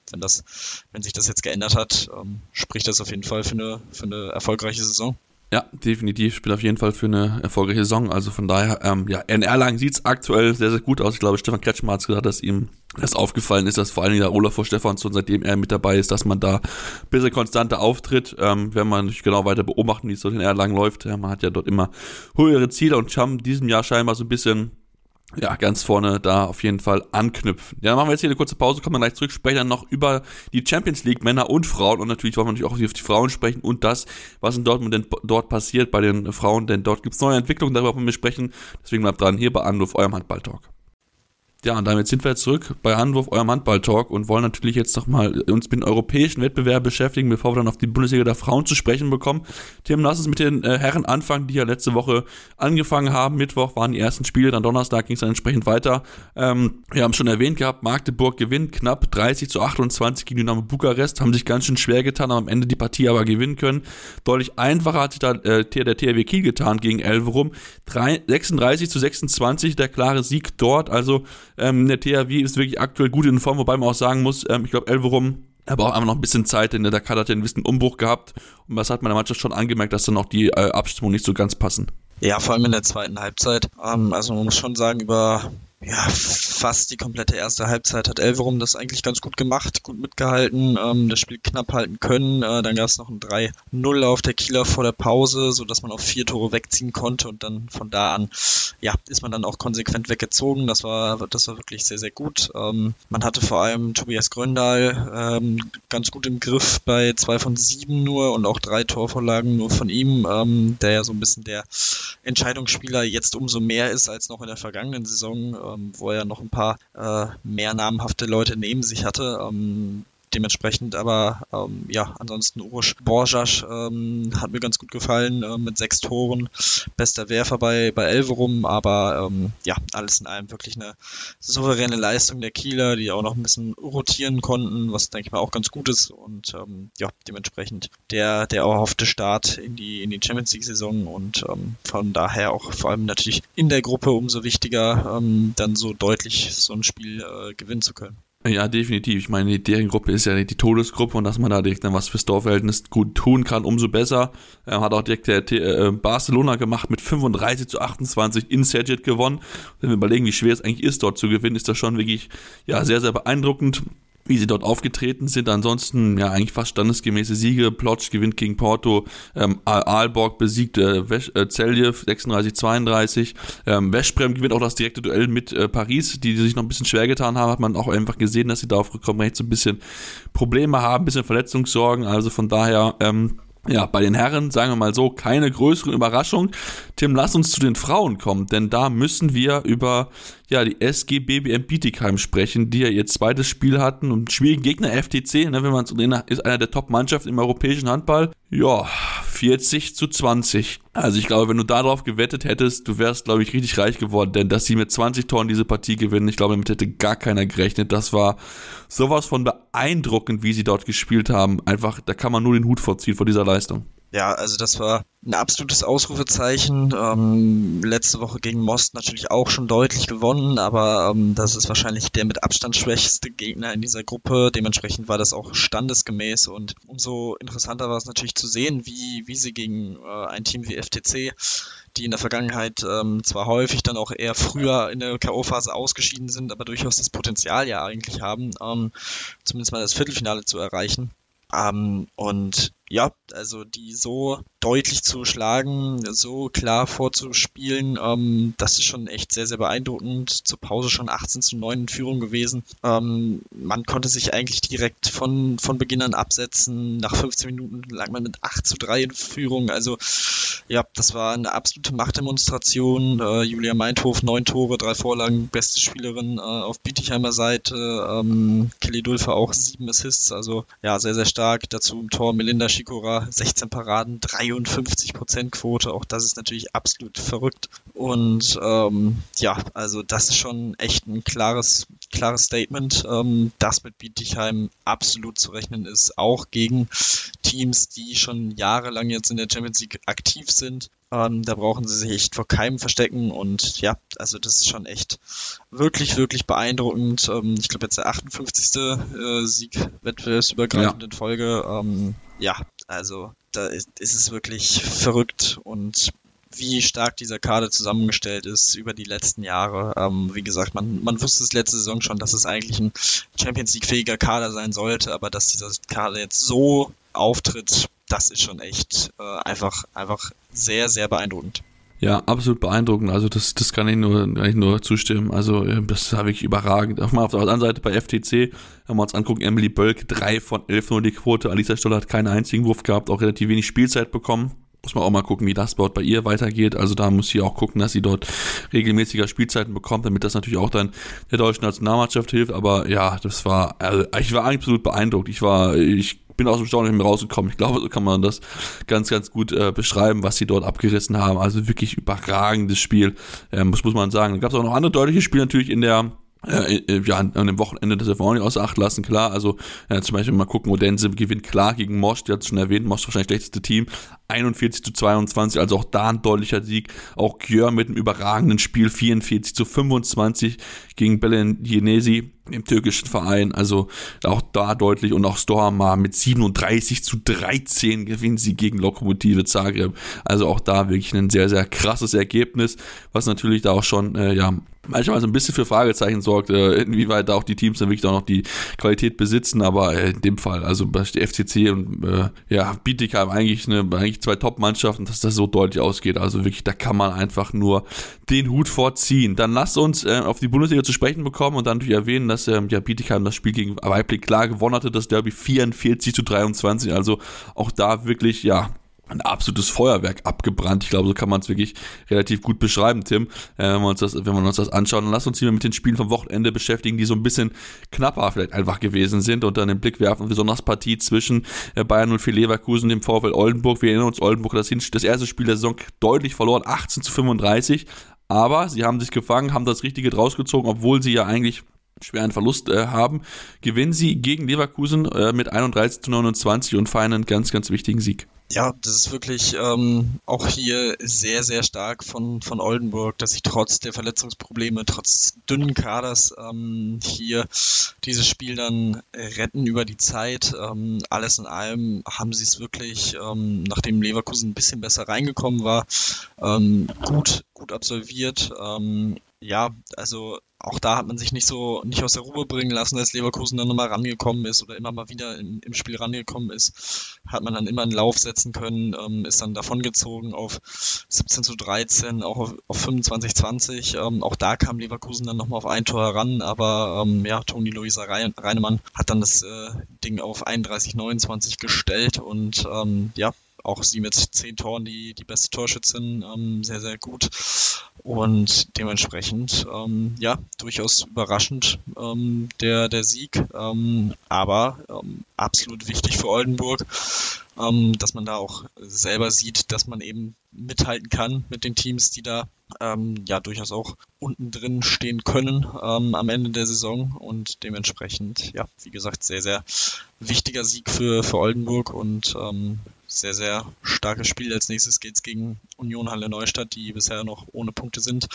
wenn sich das jetzt geändert hat, spricht das auf jeden Fall für eine erfolgreiche Saison. Ja, definitiv. Spielt auf jeden Fall für eine erfolgreiche Saison. Also von daher, in Erlangen sieht es aktuell sehr, sehr gut aus. Ich glaube, Stefan Kretschmer hat gesagt, dass ihm das aufgefallen ist, dass vor allen Dingen der Olafur Stefansson, seitdem er mit dabei ist, dass man da ein bisschen konstanter auftritt. Wenn man nicht genau weiter beobachten, wie es dort in Erlangen läuft. Man hat ja dort immer höhere Ziele und haben in diesem Jahr scheinbar so ein bisschen ganz vorne da auf jeden Fall anknüpfen. Ja, dann machen wir jetzt hier eine kurze Pause, kommen wir gleich zurück, sprechen dann noch über die Champions League, Männer und Frauen und natürlich wollen wir natürlich auch auf die Frauen sprechen und das, was in Dortmund denn dort passiert bei den Frauen, denn dort gibt es neue Entwicklungen, darüber wollen wir sprechen, deswegen bleibt dran, hier bei Anruf, eurem Handball-Talk. Ja, und damit sind wir jetzt zurück bei Anwurf, eurem Handball-Talk und wollen natürlich jetzt nochmal uns mit den europäischen Wettbewerben beschäftigen, bevor wir dann auf die Bundesliga der Frauen zu sprechen bekommen. Tim, lass uns mit den Herren anfangen, die ja letzte Woche angefangen haben. Mittwoch waren die ersten Spiele, dann Donnerstag ging es dann entsprechend weiter. Wir haben es schon erwähnt gehabt, Magdeburg gewinnt knapp 30-28 gegen Dynamo Bukarest, haben sich ganz schön schwer getan, haben am Ende die Partie aber gewinnen können. Deutlich einfacher hat sich da der THW Kiel getan gegen Elverum. 36-26, der klare Sieg dort, also der THW ist wirklich aktuell gut in Form, wobei man auch sagen muss, ich glaube Elverum aber auch einfach noch ein bisschen Zeit, denn der Kader hat ja einen gewissen Umbruch gehabt und das hat man der Mannschaft schon angemerkt, dass dann auch die Abstimmung nicht so ganz passen. Ja, vor allem in der zweiten Halbzeit. Also man muss schon sagen, über fast die komplette erste Halbzeit hat Elverum das eigentlich ganz gut gemacht, gut mitgehalten, das Spiel knapp halten können. Dann gab es noch ein 3-0 auf der Kieler vor der Pause, sodass man auf 4 Tore wegziehen konnte und dann von da an ist man dann auch konsequent weggezogen. Das war wirklich sehr, sehr gut. Man hatte vor allem Tobias Gröndahl ganz gut im Griff bei 2 von 7 nur und auch 3 Torvorlagen nur von ihm, der ja so ein bisschen der Entscheidungsspieler jetzt umso mehr ist als noch in der vergangenen Saison. wo er noch ein paar mehr namhafte Leute neben sich hatte. Dementsprechend aber, ansonsten Uroš Boržas hat mir ganz gut gefallen mit 6 Toren, bester Werfer bei Elverum, aber alles in allem wirklich eine souveräne Leistung der Kieler, die auch noch ein bisschen rotieren konnten, was denke ich mal auch ganz gut ist und dementsprechend der erhoffte Start in die Champions League Saison und von daher auch vor allem natürlich in der Gruppe umso wichtiger, dann so deutlich so ein Spiel gewinnen zu können. Ja, definitiv. Ich meine, deren Gruppe ist ja die Todesgruppe und dass man da direkt dann was fürs Torverhältnis gut tun kann, umso besser. Hat auch direkt der Barcelona gemacht mit 35-28 in Sergit gewonnen. Wenn wir überlegen, wie schwer es eigentlich ist, dort zu gewinnen, ist das schon wirklich sehr, sehr beeindruckend, wie sie dort aufgetreten sind. Ansonsten eigentlich fast standesgemäße Siege. Plotsch gewinnt gegen Porto, Aalborg besiegt Celje 36-32. Veszprém gewinnt auch das direkte Duell mit Paris, die sich noch ein bisschen schwer getan haben. Hat man auch einfach gesehen, dass sie da aufgekommen recht so ein bisschen Probleme haben, ein bisschen Verletzungssorgen. Also von daher bei den Herren, sagen wir mal so, keine größere Überraschung. Tim, lass uns zu den Frauen kommen, denn da müssen wir über die SG BBM Bietigheim sprechen, die ja ihr zweites Spiel hatten und schwierigen Gegner FTC, wenn man so ist einer der Top-Mannschaften im europäischen Handball. 40-20. Also ich glaube, wenn du darauf gewettet hättest, du wärst, glaube ich, richtig reich geworden, denn dass sie mit 20 Toren diese Partie gewinnen, ich glaube, damit hätte gar keiner gerechnet. Das war sowas von beeindruckend, wie sie dort gespielt haben. Einfach, da kann man nur den Hut vorziehen vor dieser Leistung. Ja, also das war ein absolutes Ausrufezeichen. Letzte Woche gegen Most natürlich auch schon deutlich gewonnen, aber das ist wahrscheinlich der mit Abstand schwächste Gegner in dieser Gruppe. Dementsprechend war das auch standesgemäß und umso interessanter war es natürlich zu sehen, wie sie gegen ein Team wie FTC, die in der Vergangenheit zwar häufig dann auch eher früher in der K.O.-Phase ausgeschieden sind, aber durchaus das Potenzial ja eigentlich haben, zumindest mal das Viertelfinale zu erreichen. Also die so deutlich zu schlagen, so klar vorzuspielen, das ist schon echt sehr, sehr beeindruckend. Zur Pause schon 18-9 in Führung gewesen. Man konnte sich eigentlich direkt von Beginn an absetzen. Nach 15 Minuten lag man mit 8-3 in Führung. Also das war eine absolute Machtdemonstration. Julia Meinthof, 9 Tore, 3 Vorlagen, beste Spielerin auf Bietigheimer Seite. Kelly Dulfer auch 7 Assists, also sehr, sehr stark. Dazu im Tor Melinda Schikora, 16 Paraden, 53% Quote, auch das ist natürlich absolut verrückt. Und also das ist schon echt ein klares Statement, dass mit Bietigheim absolut zu rechnen ist, auch gegen Teams, die schon jahrelang jetzt in der Champions League aktiv sind. Da brauchen sie sich echt vor keinem verstecken und also das ist schon echt wirklich, wirklich beeindruckend. Ich glaube jetzt der 58. Sieg wettbewerbsübergreifend in Folge. Also da ist es wirklich verrückt und wie stark dieser Kader zusammengestellt ist über die letzten Jahre. Wie gesagt, man wusste es letzte Saison schon, dass es eigentlich ein Champions League-fähiger Kader sein sollte, aber dass dieser Kader jetzt so auftritt, das ist schon echt einfach sehr, sehr beeindruckend. Ja, absolut beeindruckend. Also das kann ich nur zustimmen. Also das war wirklich überragend. Auf der anderen Seite bei FTC, wenn wir uns angucken, Emily Bölk, 3 von 11 nur die Quote. Alisa Stoller hat keinen einzigen Wurf gehabt, auch relativ wenig Spielzeit bekommen. Muss man auch mal gucken, wie das dort bei ihr weitergeht. Also da muss sie auch gucken, dass sie dort regelmäßiger Spielzeiten bekommt, damit das natürlich auch dann der deutschen Nationalmannschaft hilft. Aber ich war absolut beeindruckt. Ich bin aus dem Staunen nicht mehr rausgekommen. Ich glaube, so kann man das ganz, ganz gut beschreiben, was sie dort abgerissen haben. Also wirklich überragendes Spiel, muss man sagen. Dann gab es auch noch andere deutliche Spiele natürlich an dem Wochenende, das wir auch nicht außer Acht lassen, klar. Also zum Beispiel mal gucken, Odense gewinnt klar gegen Most, die hat es schon erwähnt, Most wahrscheinlich schlechteste Team, 41-22, also auch da ein deutlicher Sieg. Auch Gjör mit einem überragenden Spiel, 44-25 gegen Belenjenesi, dem türkischen Verein, also auch da deutlich, und auch Stormar mit 37-13 gewinnen sie gegen Lokomotive Zagreb. Also auch da wirklich ein sehr, sehr krasses Ergebnis, was natürlich da auch schon, manchmal so ein bisschen für Fragezeichen sorgt, inwieweit da auch die Teams dann wirklich auch noch die Qualität besitzen, aber in dem Fall, also bei der FCC und Bietigheim eigentlich 2 Top-Mannschaften, dass das so deutlich ausgeht, also wirklich, da kann man einfach nur den Hut vorziehen. Dann lasst uns auf die Bundesliga zu sprechen bekommen und dann natürlich erwähnen, dass Bietigheim das Spiel gegen Weibling klar gewonnen hatte, das Derby 44-23, also auch da wirklich, ein absolutes Feuerwerk abgebrannt. Ich glaube, so kann man es wirklich relativ gut beschreiben, Tim, wenn wir uns das anschauen. Dann lass uns hier mit den Spielen vom Wochenende beschäftigen, die so ein bisschen knapper vielleicht einfach gewesen sind und dann den Blick werfen, besonders Partie zwischen Bayern 04 Leverkusen und dem VfL Oldenburg. Wir erinnern uns, Oldenburg hat das erste Spiel der Saison deutlich verloren, 18-35, aber sie haben sich gefangen, haben das Richtige draus gezogen, obwohl sie ja eigentlich schweren Verlust haben, gewinnen sie gegen Leverkusen mit 31-29 und feiern einen ganz, ganz wichtigen Sieg. Ja, das ist wirklich auch hier sehr, sehr stark von Oldenburg, dass sie trotz der Verletzungsprobleme, trotz dünnen Kaders hier dieses Spiel dann retten über die Zeit. Alles in allem haben sie es wirklich, nachdem Leverkusen ein bisschen besser reingekommen war, gut absolviert. Ja, also auch da hat man sich nicht aus der Ruhe bringen lassen, als Leverkusen dann nochmal rangekommen ist oder immer mal wieder im Spiel rangekommen ist, hat man dann immer einen Lauf setzen können, ist dann davongezogen auf 17-13, auch auf 25-20. Auch da kam Leverkusen dann nochmal auf ein Tor heran, aber Toni Luisa Reinemann hat dann das Ding auf 31-29 gestellt und auch sie mit 10 Toren die beste Torschützin, sehr, sehr gut und dementsprechend durchaus überraschend der Sieg, aber absolut wichtig für Oldenburg, dass man da auch selber sieht, dass man eben mithalten kann mit den Teams, die da durchaus auch unten drin stehen können am Ende der Saison und dementsprechend, wie gesagt, sehr, sehr wichtiger Sieg für Oldenburg und sehr, sehr starkes Spiel. Als nächstes geht's gegen Union Halle Neustadt, die bisher noch ohne Punkte sind.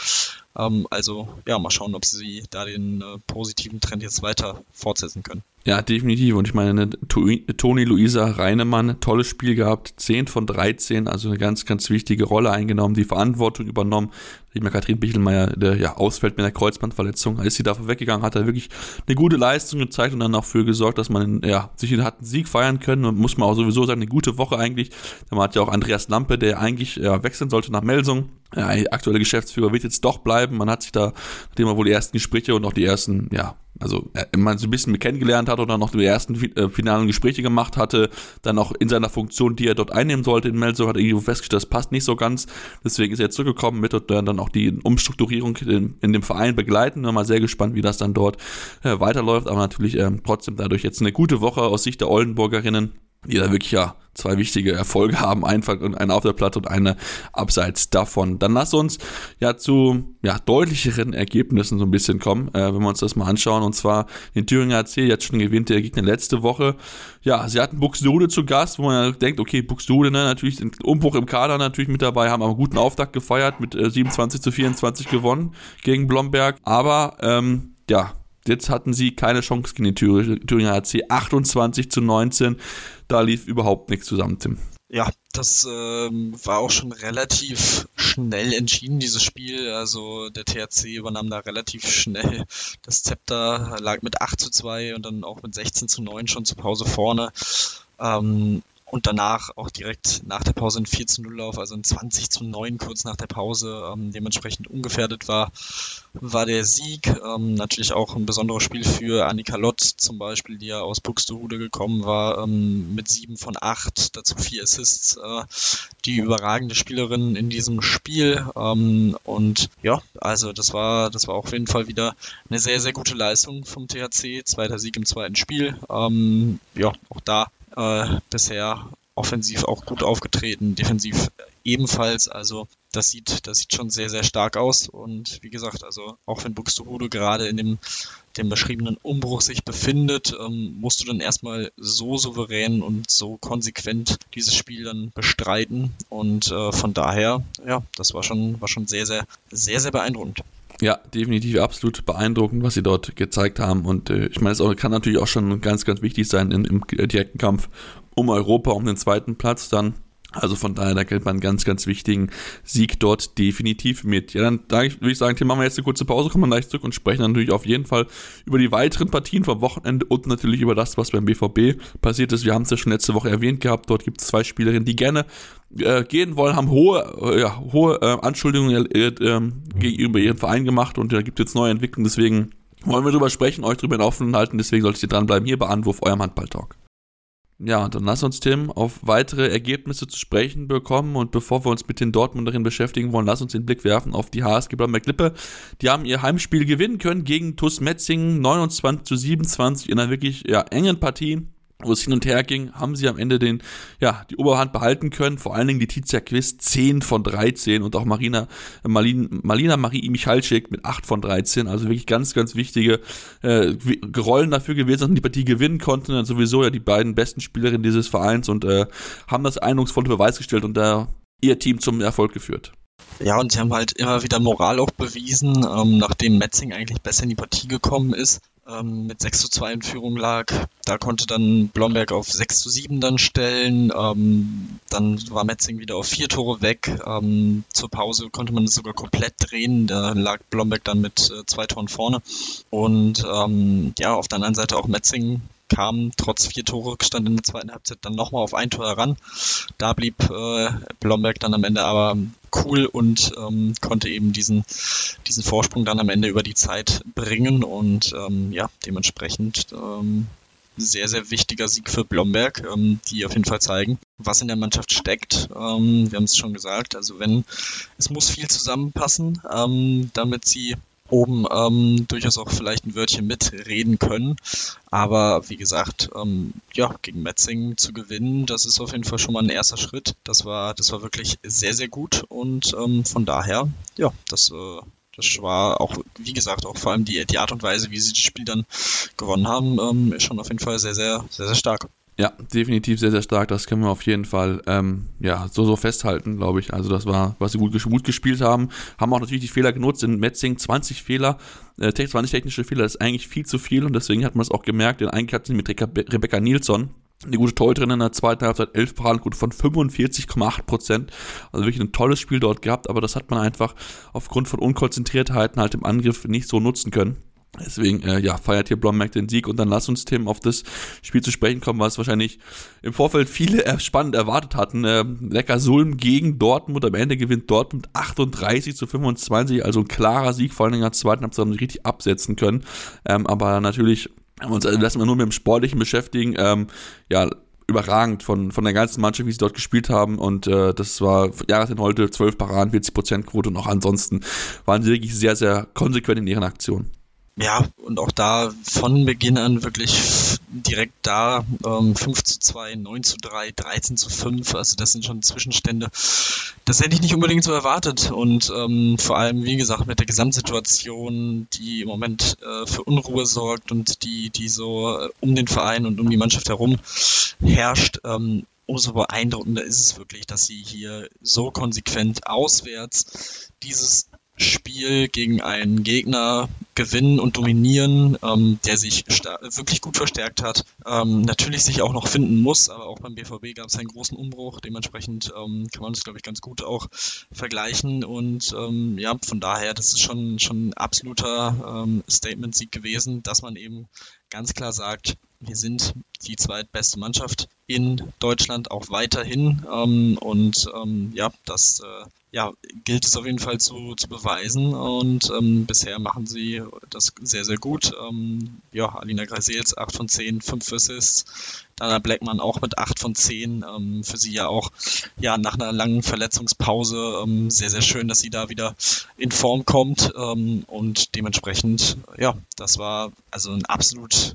Mal schauen, ob sie da den positiven Trend jetzt weiter fortsetzen können. Ja, definitiv. Und ich meine, Toni Luisa Reinemann, tolles Spiel gehabt, 10 von 13, also eine ganz, ganz wichtige Rolle eingenommen, die Verantwortung übernommen. Ich meine, Katrin Bichelmeier, der ausfällt mit einer Kreuzbandverletzung, ist sie davon weggegangen, hat er wirklich eine gute Leistung gezeigt und dann auch für gesorgt, dass man sich hat einen Sieg feiern können und muss man auch sowieso sagen, eine gute Woche eigentlich. Da hat ja auch Andreas Lampe, der eigentlich wechseln sollte nach Melsung. Aktuelle Geschäftsführer wird jetzt doch bleiben. Man hat sich da, nachdem er wohl die ersten Gespräche und auch die ersten, man so ein bisschen kennengelernt hat oder noch die ersten finalen Gespräche gemacht hatte, dann auch in seiner Funktion, die er dort einnehmen sollte in Melsung, hat er irgendwo festgestellt, das passt nicht so ganz. Deswegen ist er jetzt zurückgekommen mit und dann auch die Umstrukturierung in dem Verein begleiten. Bin mal sehr gespannt, wie das dann dort weiterläuft. Aber natürlich trotzdem dadurch jetzt eine gute Woche aus Sicht der Oldenburgerinnen, die da wirklich zwei wichtige Erfolge haben, eine auf der Platte und eine abseits davon. Dann lass uns zu deutlicheren Ergebnissen so ein bisschen kommen, wenn wir uns das mal anschauen, und zwar den Thüringer AC, jetzt schon gewinnt der Gegner letzte Woche. Ja, sie hatten Buxtehude zu Gast, wo man denkt, okay, Buxtehude, natürlich den Umbruch im Kader natürlich mit dabei, haben aber einen guten Auftakt gefeiert, mit 27-24 gewonnen gegen Blomberg, aber jetzt hatten sie keine Chance gegen den Thüringer AC, 28-19, da lief überhaupt nichts zusammen, Tim. Ja, das war auch schon relativ schnell entschieden, dieses Spiel. Also der THC übernahm da relativ schnell das Zepter, lag mit 8-2 und dann auch mit 16-9 schon zur Pause vorne. Und danach auch direkt nach der Pause ein 4-0-Lauf, also ein 20-9 kurz nach der Pause, dementsprechend ungefährdet war der Sieg. Natürlich auch ein besonderes Spiel für Annika Lott zum Beispiel, die ja aus Buxtehude gekommen war, mit 7 von 8, dazu 4 Assists, die überragende Spielerin in diesem Spiel. Also das war auf jeden Fall wieder eine sehr, sehr gute Leistung vom THC, zweiter Sieg im zweiten Spiel. Auch da bisher offensiv auch gut aufgetreten, defensiv ebenfalls, also das sieht schon sehr, sehr stark aus und wie gesagt, also auch wenn Buxtehude gerade in dem beschriebenen Umbruch sich befindet, musst du dann erstmal so souverän und so konsequent dieses Spiel dann bestreiten und von daher, das war schon sehr, sehr, sehr, sehr beeindruckend. Ja, definitiv absolut beeindruckend, was sie dort gezeigt haben und ich meine, es kann natürlich auch schon ganz, ganz wichtig sein im direkten Kampf um Europa, um den zweiten Platz dann. Also von daher, da kennt man einen ganz, ganz wichtigen Sieg dort definitiv mit. Ja, dann würde ich sagen, Tim, machen wir jetzt eine kurze Pause, kommen wir gleich zurück und sprechen dann natürlich auf jeden Fall über die weiteren Partien vom Wochenende und natürlich über das, was beim BVB passiert ist. Wir haben es ja schon letzte Woche erwähnt gehabt, dort gibt es 2 Spielerinnen, die gerne gehen wollen, haben hohe Anschuldigungen gegenüber ihrem Verein gemacht und da gibt es jetzt neue Entwicklungen, deswegen wollen wir drüber sprechen, euch drüber in Aufmerksamkeit halten, deswegen solltet ihr dranbleiben hier bei Anwurf, eurem Handball-Talk. Ja, dann lass uns, Tim, auf weitere Ergebnisse zu sprechen bekommen, und bevor wir uns mit den Dortmunderinnen beschäftigen wollen, lass uns den Blick werfen auf die HSG Blomberg-Lippe. Die haben ihr Heimspiel gewinnen können gegen TuS Metzingen 29-27 in einer wirklich engen Partie, wo es hin und her ging, haben sie am Ende die Oberhand behalten können. Vor allen Dingen die Tizia Quist 10 von 13 und auch Marina Marie Michalczyk mit 8 von 13. Also wirklich ganz, ganz wichtige Rollen dafür gewesen, dass man die Partie gewinnen konnte. Dann sowieso die beiden besten Spielerinnen dieses Vereins und haben das eindrucksvoll unter Beweis gestellt und ihr Team zum Erfolg geführt. Ja, und sie haben halt immer wieder Moral auch bewiesen, nachdem Metzingen eigentlich besser in die Partie gekommen ist, mit 6:2 in Führung lag. Da konnte dann Blomberg auf 6:7 dann stellen. Dann war Metzingen wieder auf 4 Tore weg. Zur Pause konnte man es sogar komplett drehen. Da lag Blomberg dann mit 2 Toren vorne. Und auf der anderen Seite auch Metzingen kam trotz 4 Tore Rückstand in der zweiten Halbzeit dann nochmal auf 1 Tor heran. Da blieb Blomberg dann am Ende aber cool und konnte eben diesen Vorsprung dann am Ende über die Zeit bringen und dementsprechend sehr, sehr wichtiger Sieg für Blomberg, die auf jeden Fall zeigen, was in der Mannschaft steckt. Wir haben es schon gesagt, also es muss viel zusammenpassen, damit sie oben durchaus auch vielleicht ein Wörtchen mitreden können. Aber wie gesagt, gegen Metzingen zu gewinnen, das ist auf jeden Fall schon mal ein erster Schritt. Das war wirklich sehr, sehr gut und von daher, das war auch, wie gesagt, auch vor allem die Art und Weise, wie sie das Spiel dann gewonnen haben, ist schon auf jeden Fall sehr, sehr, sehr, sehr stark. Ja, definitiv sehr, sehr stark. Das können wir auf jeden Fall so festhalten, glaube ich. Also das war, was sie gut gespielt haben. Haben auch natürlich die Fehler genutzt. In Metzingen 20 Fehler, 20 technische Fehler, das ist eigentlich viel zu viel. Und deswegen hat man es auch gemerkt. Eigentlich hatten sie mit Rebecca Nilsson, die gute Torhüterin, in der zweiten Halbzeit 11 Paradenquote von 45,8%. Also wirklich ein tolles Spiel dort gehabt. Aber das hat man einfach aufgrund von Unkonzentriertheiten halt im Angriff nicht so nutzen können. Deswegen, feiert hier Blomberg den Sieg und dann lass uns, Tim, auf das Spiel zu sprechen kommen, was wahrscheinlich im Vorfeld viele spannend erwartet hatten. Neckarsulm gegen Dortmund, am Ende gewinnt Dortmund 38-25, also ein klarer Sieg, vor allem in der zweiten Halbzeit haben sie richtig absetzen können, aber natürlich lassen wir nur mit dem Sportlichen beschäftigen, überragend von der ganzen Mannschaft, wie sie dort gespielt haben und das war Jahresinhalte 12 Paraden, 40% Quote und auch ansonsten waren sie wirklich sehr, sehr konsequent in ihren Aktionen. Ja, und auch da von Beginn an wirklich direkt da 5:2, 9:3, 13:5, also das sind schon Zwischenstände. Das hätte ich nicht unbedingt so erwartet und vor allem, wie gesagt, mit der Gesamtsituation, die im Moment für Unruhe sorgt und die so um den Verein und um die Mannschaft herum herrscht, umso beeindruckender ist es wirklich, dass sie hier so konsequent auswärts dieses Spiel gegen einen Gegner gewinnen und dominieren, der sich wirklich gut verstärkt hat, natürlich sich auch noch finden muss, aber auch beim BVB gab es einen großen Umbruch, dementsprechend kann man das, glaube ich, ganz gut auch vergleichen und von daher, das ist schon ein absoluter Statement-Sieg gewesen, dass man eben ganz klar sagt, wir sind die zweitbeste Mannschaft in Deutschland auch weiterhin das gilt es auf jeden Fall zu beweisen und bisher machen sie das sehr, sehr gut. Alina Greisels 8 von 10, 5 Assists, Dana Blackman auch mit 8 von 10, für sie ja auch nach einer langen Verletzungspause sehr, sehr schön, dass sie da wieder in Form kommt und dementsprechend, das war also ein absolut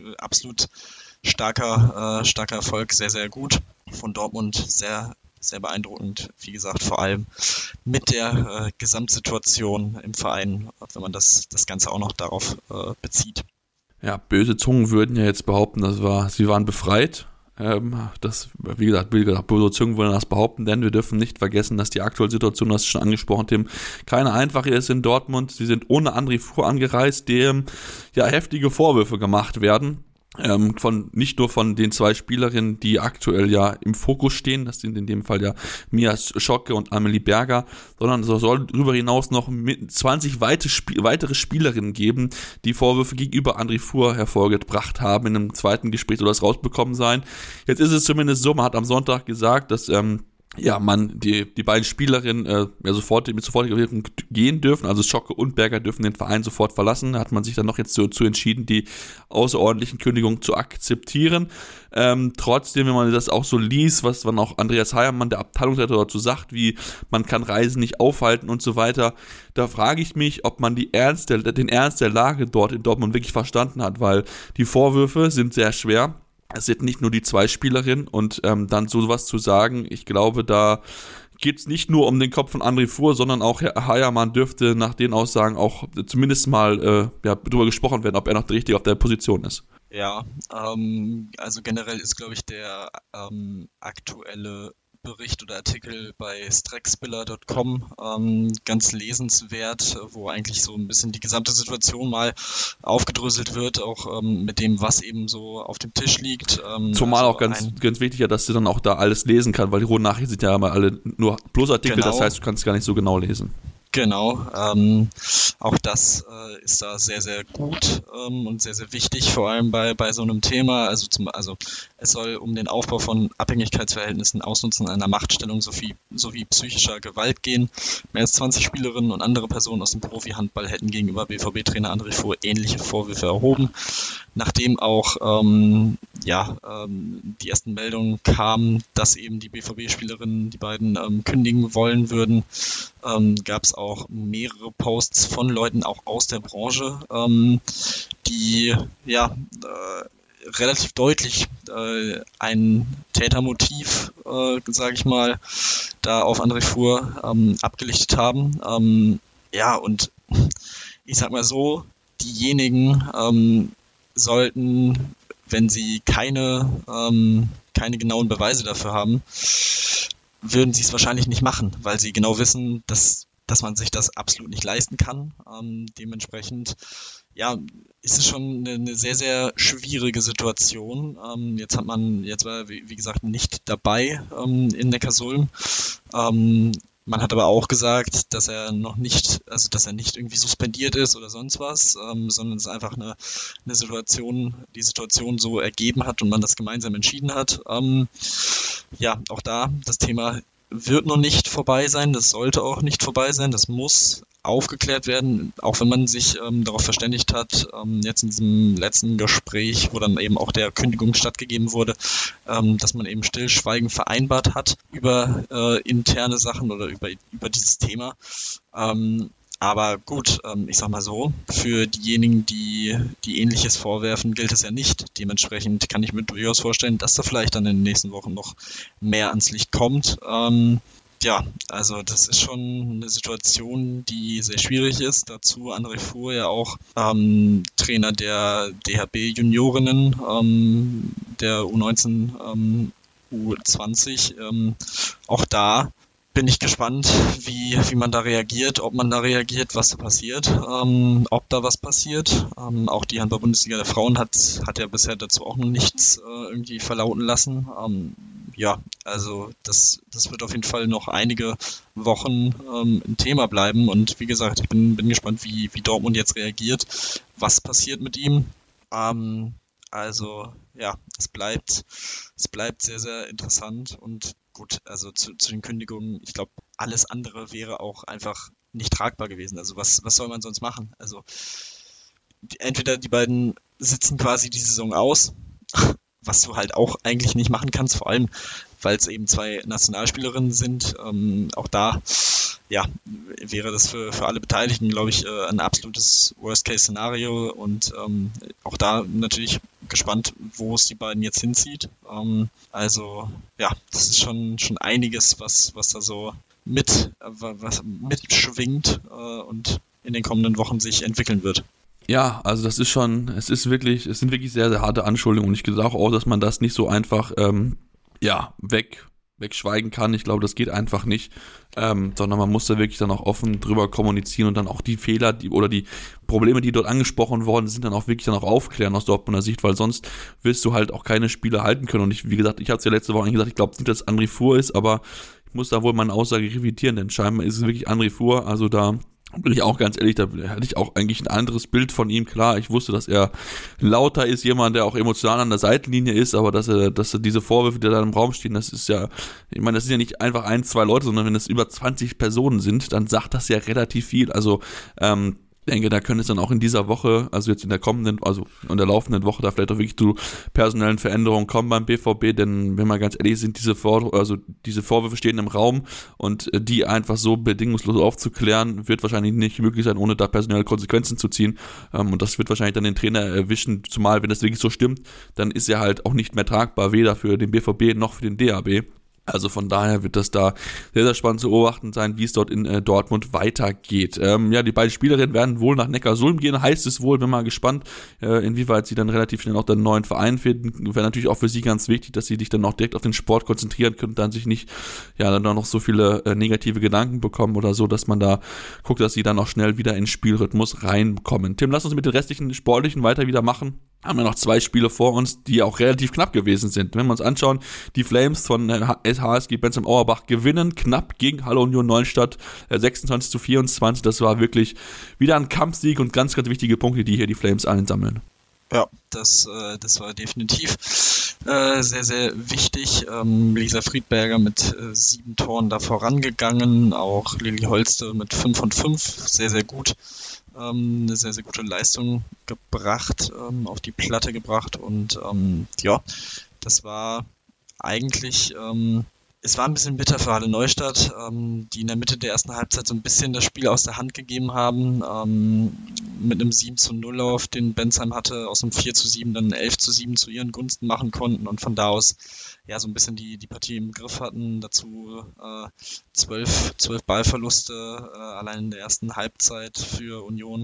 starker Erfolg, sehr, sehr gut von Dortmund, sehr, sehr beeindruckend, wie gesagt, vor allem mit der Gesamtsituation im Verein, wenn man das Ganze auch noch darauf bezieht. Ja, böse Zungen würden ja jetzt behaupten, sie waren befreit. Wie gesagt, böse Zungen würden das behaupten, denn wir dürfen nicht vergessen, dass die aktuelle Situation, das ist schon angesprochen, Tim, keine einfache ist in Dortmund. Sie sind ohne André Fuhr angereist, dem heftige Vorwürfe gemacht werden. Nicht nur von den 2 Spielerinnen, die aktuell im Fokus stehen, das sind in dem Fall Mia Schocke und Amelie Berger, sondern es soll darüber hinaus noch 20 weitere Spielerinnen geben, die Vorwürfe gegenüber André Fuhr hervorgebracht haben. In einem zweiten Gespräch soll das rausbekommen sein. Jetzt ist es zumindest so, man hat am Sonntag gesagt, dass die beiden Spielerinnen mit sofortiger Wirkung gehen dürfen, also Schocke und Berger dürfen den Verein sofort verlassen. Da hat man sich dann noch jetzt dazu entschieden, die außerordentlichen Kündigungen zu akzeptieren. Trotzdem, wenn man das auch so liest, was dann auch Andreas Heiermann, der Abteilungsleiter, dazu sagt, wie man kann Reisen nicht aufhalten und so weiter, da frage ich mich, ob man den Ernst der Lage dort in Dortmund wirklich verstanden hat, weil die Vorwürfe sind sehr schwer. Es sind nicht nur die zwei Spielerinnen und dann sowas zu sagen, ich glaube, da geht es nicht nur um den Kopf von André Fuhr, sondern auch Herr Heiermann dürfte nach den Aussagen auch zumindest mal darüber gesprochen werden, ob er noch richtig auf der Position ist. Ja, also generell ist, glaube ich, der aktuelle Bericht oder Artikel bei strexbiller.com ganz lesenswert, wo eigentlich so ein bisschen die gesamte Situation mal aufgedröselt wird, auch mit dem, was eben so auf dem Tisch liegt. Zumal auch ganz wichtig, dass du dann auch da alles lesen kannst, weil die rohen Nachrichten sind ja mal alle nur Plusartikel, genau. Das heißt, du kannst gar nicht so genau lesen. Genau, auch das ist da sehr, sehr gut und sehr, sehr wichtig, vor allem bei so einem Thema. Also es soll um den Aufbau von Abhängigkeitsverhältnissen, Ausnutzen einer Machtstellung sowie psychischer Gewalt gehen. Mehr als 20 Spielerinnen und andere Personen aus dem Profi-Handball hätten gegenüber BVB-Trainer André Fuhr ähnliche Vorwürfe erhoben. Nachdem auch die ersten Meldungen kamen, dass eben die BVB-Spielerinnen die beiden kündigen wollen würden, gab es auch mehrere Posts von Leuten auch aus der Branche, die relativ deutlich ein Tätermotiv, sage ich mal, da auf André Fuhr abgelichtet haben. Und ich sag mal so, diejenigen sollten, wenn sie keine genauen Beweise dafür haben, würden sie es wahrscheinlich nicht machen, weil sie genau wissen, dass man sich das absolut nicht leisten kann. Dementsprechend, ist es schon eine sehr, sehr schwierige Situation. Jetzt war er, wie gesagt, nicht dabei in Neckarsulm. Man hat aber auch gesagt, dass er nicht irgendwie suspendiert ist oder sonst was, sondern es einfach die Situation so ergeben hat und man das gemeinsam entschieden hat. Auch da, das Thema wird noch nicht vorbei sein, das sollte auch nicht vorbei sein, das muss aufgeklärt werden, auch wenn man sich darauf verständigt hat, jetzt in diesem letzten Gespräch, wo dann eben auch der Kündigung stattgegeben wurde, dass man eben Stillschweigen vereinbart hat über interne Sachen oder über dieses Thema. Aber gut, ich sag mal so, für diejenigen, die Ähnliches vorwerfen, gilt es ja nicht. Dementsprechend kann ich mir durchaus vorstellen, dass da vielleicht dann in den nächsten Wochen noch mehr ans Licht kommt. Also das ist schon eine Situation, die sehr schwierig ist. Dazu André Fuhr ja auch Trainer der DHB Juniorinnen, der U19, U20. Auch da bin ich gespannt, wie man da reagiert, ob man da reagiert, was da passiert, ob da was passiert. Auch die Handball-Bundesliga der Frauen hat ja bisher dazu auch noch nichts irgendwie verlauten lassen. Also das wird auf jeden Fall noch einige Wochen ein Thema bleiben. Und wie gesagt, ich bin gespannt, wie Dortmund jetzt reagiert, was passiert mit ihm. Es bleibt sehr, sehr interessant und gut, also zu den Kündigungen, ich glaube, alles andere wäre auch einfach nicht tragbar gewesen. Also was soll man sonst machen? Also entweder die beiden sitzen quasi die Saison aus, was du halt auch eigentlich nicht machen kannst, vor allem, weil es eben zwei Nationalspielerinnen sind. Auch da, wäre das für alle Beteiligten, glaube ich, ein absolutes Worst-Case-Szenario und auch da natürlich gespannt, wo es die beiden jetzt hinzieht. Das ist schon einiges, was da so mitschwingt und in den kommenden Wochen sich entwickeln wird. Ja, also es sind wirklich sehr, sehr harte Anschuldigungen und ich glaube auch, dass man das nicht so einfach wegschweigen kann. Ich glaube, das geht einfach nicht, sondern man muss da wirklich dann auch offen drüber kommunizieren und dann auch die Fehler oder die Probleme, die dort angesprochen worden sind, dann auch wirklich dann auch aufklären aus Dortmunder Sicht, weil sonst wirst du halt auch keine Spiele halten können. Und wie gesagt, ich habe es ja letzte Woche eigentlich gesagt, ich glaube nicht, dass André Fuhr ist, aber ich muss da wohl meine Aussage revidieren, denn scheinbar ist es wirklich André Fuhr, also da Bin ich auch ganz ehrlich, da hatte ich auch eigentlich ein anderes Bild von ihm. Klar, ich wusste, dass er lauter ist, jemand, der auch emotional an der Seitenlinie ist, aber dass er diese Vorwürfe, die da im Raum stehen, das ist ja, ich meine, das sind ja nicht einfach 1, 2 Leute, sondern wenn es über 20 Personen sind, dann sagt das ja relativ viel. Also, ich denke, da können es dann auch in dieser Woche, also jetzt in der kommenden, also in der laufenden Woche, da vielleicht auch wirklich zu personellen Veränderungen kommen beim BVB, denn wenn wir ganz ehrlich sind, diese Vorwürfe stehen im Raum und die einfach so bedingungslos aufzuklären, wird wahrscheinlich nicht möglich sein, ohne da personelle Konsequenzen zu ziehen, und das wird wahrscheinlich dann den Trainer erwischen, zumal wenn das wirklich so stimmt, dann ist er halt auch nicht mehr tragbar, weder für den BVB noch für den DAB. Also von daher wird das da sehr, sehr spannend zu beobachten sein, wie es dort in Dortmund weitergeht. Die beiden Spielerinnen werden wohl nach Neckarsulm gehen, heißt es wohl. Bin mal gespannt, inwieweit sie dann relativ schnell auch einen neuen Verein finden. Wäre natürlich auch für sie ganz wichtig, dass sie sich dann auch direkt auf den Sport konzentrieren können und dann sich nicht, dann noch so viele negative Gedanken bekommen oder so, dass man da guckt, dass sie dann auch schnell wieder in den Spielrhythmus reinkommen. Tim, lass uns mit den restlichen Sportlichen weiter wieder machen. Haben wir noch 2 Spiele vor uns, die auch relativ knapp gewesen sind. Wenn wir uns anschauen, die Flames von HSG Bensheim-Auerbach gewinnen knapp gegen Halle Union Neustadt 26-24. Das war wirklich wieder ein Kampfsieg und ganz, ganz wichtige Punkte, die hier die Flames einsammeln. Ja, das war definitiv sehr, sehr wichtig. Lisa Friedberger mit 7 Toren da vorangegangen, auch Lilly Holste mit 5 von 5, sehr, sehr gut. Eine sehr, sehr gute Leistung gebracht, auf die Platte gebracht und das war eigentlich, es war ein bisschen bitter für Halle Neustadt, die in der Mitte der ersten Halbzeit so ein bisschen das Spiel aus der Hand gegeben haben, mit einem 7-0 Lauf, den Bensheim hatte, aus einem 4-7 dann 11-7 zu ihren Gunsten machen konnten und von da aus so ein bisschen die Partie im Griff hatten, dazu 12 Ballverluste allein in der ersten Halbzeit für Union.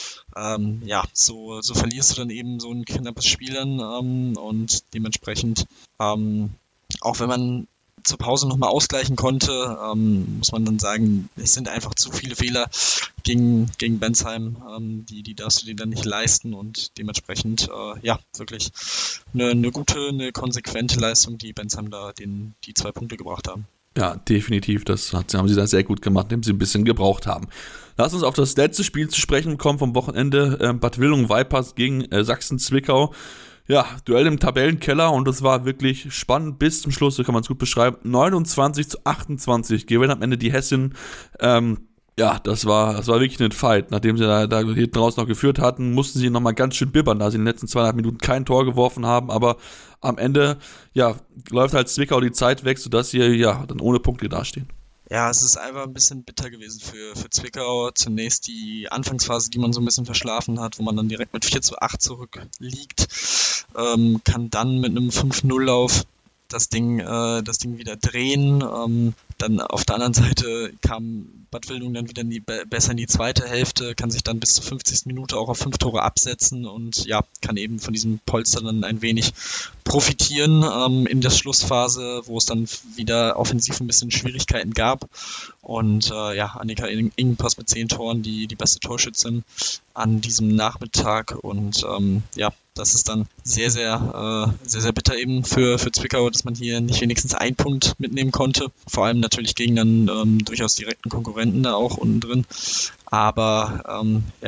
So verlierst du dann eben so ein knappes Spiel dann, und dementsprechend, auch wenn man zur Pause nochmal ausgleichen konnte, muss man dann sagen, es sind einfach zu viele Fehler gegen Bensheim, die darfst du dir dann nicht leisten und dementsprechend, wirklich eine gute, eine konsequente Leistung, die Bensheim da die 2 Punkte gebracht haben. Ja, definitiv, haben sie da sehr gut gemacht, indem sie ein bisschen gebraucht haben. Lass uns auf das letzte Spiel zu sprechen kommen vom Wochenende, Bad Willungen Vipers gegen Sachsen-Zwickau. Ja, Duell im Tabellenkeller und das war wirklich spannend bis zum Schluss, so kann man es gut beschreiben. 29-28 gewinnen am Ende die Hessen. Das war wirklich ein Fight. Nachdem sie da hinten raus noch geführt hatten, mussten sie nochmal ganz schön bibbern, da sie in den letzten 2,5 Minuten kein Tor geworfen haben. Aber am Ende, läuft halt Zwickau die Zeit weg, sodass sie dann ohne Punkte dastehen. Ja, es ist einfach ein bisschen bitter gewesen für Zwickau. Zunächst die Anfangsphase, die man so ein bisschen verschlafen hat, wo man dann direkt mit 4-8 zurückliegt, kann dann mit einem 5-0-Lauf das Ding wieder drehen. Dann auf der anderen Seite kam Bad Wildungen dann wieder besser in die zweite Hälfte, kann sich dann bis zur 50. Minute auch auf 5 Tore absetzen und kann eben von diesem Polster dann ein wenig profitieren in der Schlussphase, wo es dann wieder offensiv ein bisschen Schwierigkeiten gab. Und Annika Ingenpass mit 10 Toren, die beste Torschützin an diesem Nachmittag. Und das ist dann sehr, sehr, sehr, sehr bitter eben für Zwickau, dass man hier nicht wenigstens einen Punkt mitnehmen konnte. Vor allem natürlich gegen dann durchaus direkten Konkurrenten da auch unten drin. Aber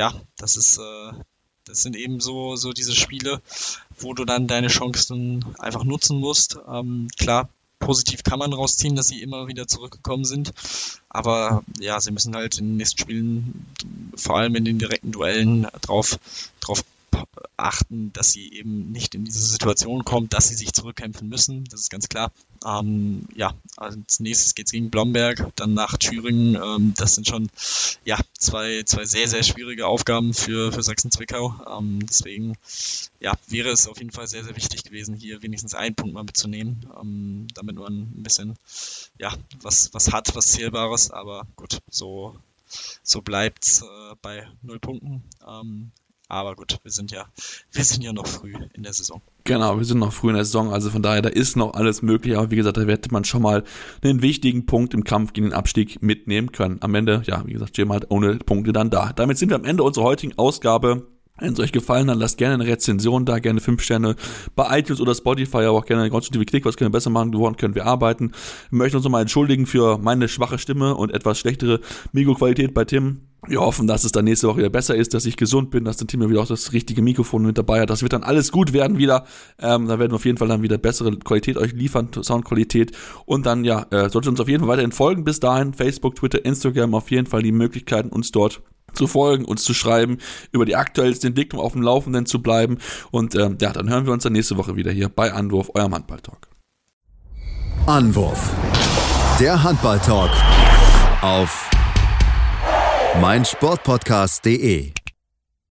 das sind eben so diese Spiele, wo du dann deine Chancen einfach nutzen musst. Klar, positiv kann man rausziehen, dass sie immer wieder zurückgekommen sind. Aber sie müssen halt in den nächsten Spielen, vor allem in den direkten Duellen, drauf achten, dass sie eben nicht in diese Situation kommt, dass sie sich zurückkämpfen müssen. Das ist ganz klar. Als nächstes geht es gegen Blomberg, dann nach Thüringen. Das sind schon zwei sehr, sehr schwierige Aufgaben für Sachsen-Zwickau. Deswegen wäre es auf jeden Fall sehr, sehr wichtig gewesen, hier wenigstens einen Punkt mal mitzunehmen, damit man ein bisschen was hat, was Zählbares. Aber gut, so bleibt's bei 0 Punkten. Aber gut, wir sind ja noch früh in der Saison. Genau, wir sind noch früh in der Saison, also von daher, da ist noch alles möglich, aber wie gesagt, da hätte man schon mal einen wichtigen Punkt im Kampf gegen den Abstieg mitnehmen können. Am Ende, wie gesagt, stehen wir halt ohne Punkte dann da. Damit sind wir am Ende unserer heutigen Ausgabe. Wenn es euch gefallen hat, lasst gerne eine Rezension da, gerne 5 Sterne bei iTunes oder Spotify, aber auch gerne eine konstruktive Kritik, was können wir besser machen, woran können wir arbeiten. Wir möchten uns nochmal entschuldigen für meine schwache Stimme und etwas schlechtere Mikroqualität bei Tim. Wir hoffen, dass es dann nächste Woche wieder besser ist, dass ich gesund bin, dass der Team wieder auch das richtige Mikrofon mit dabei hat. Das wird dann alles gut werden wieder. Da werden wir auf jeden Fall dann wieder bessere Qualität euch liefern, Soundqualität. Und dann, solltet uns auf jeden Fall weiterhin folgen. Bis dahin, Facebook, Twitter, Instagram, auf jeden Fall die Möglichkeiten, uns dort zu folgen, uns zu schreiben, über die aktuellste Entwicklung auf dem Laufenden zu bleiben. Und dann hören wir uns dann nächste Woche wieder hier bei Anwurf, eurem Handball-Talk. Anwurf, der Handball-Talk auf meinsportpodcast.de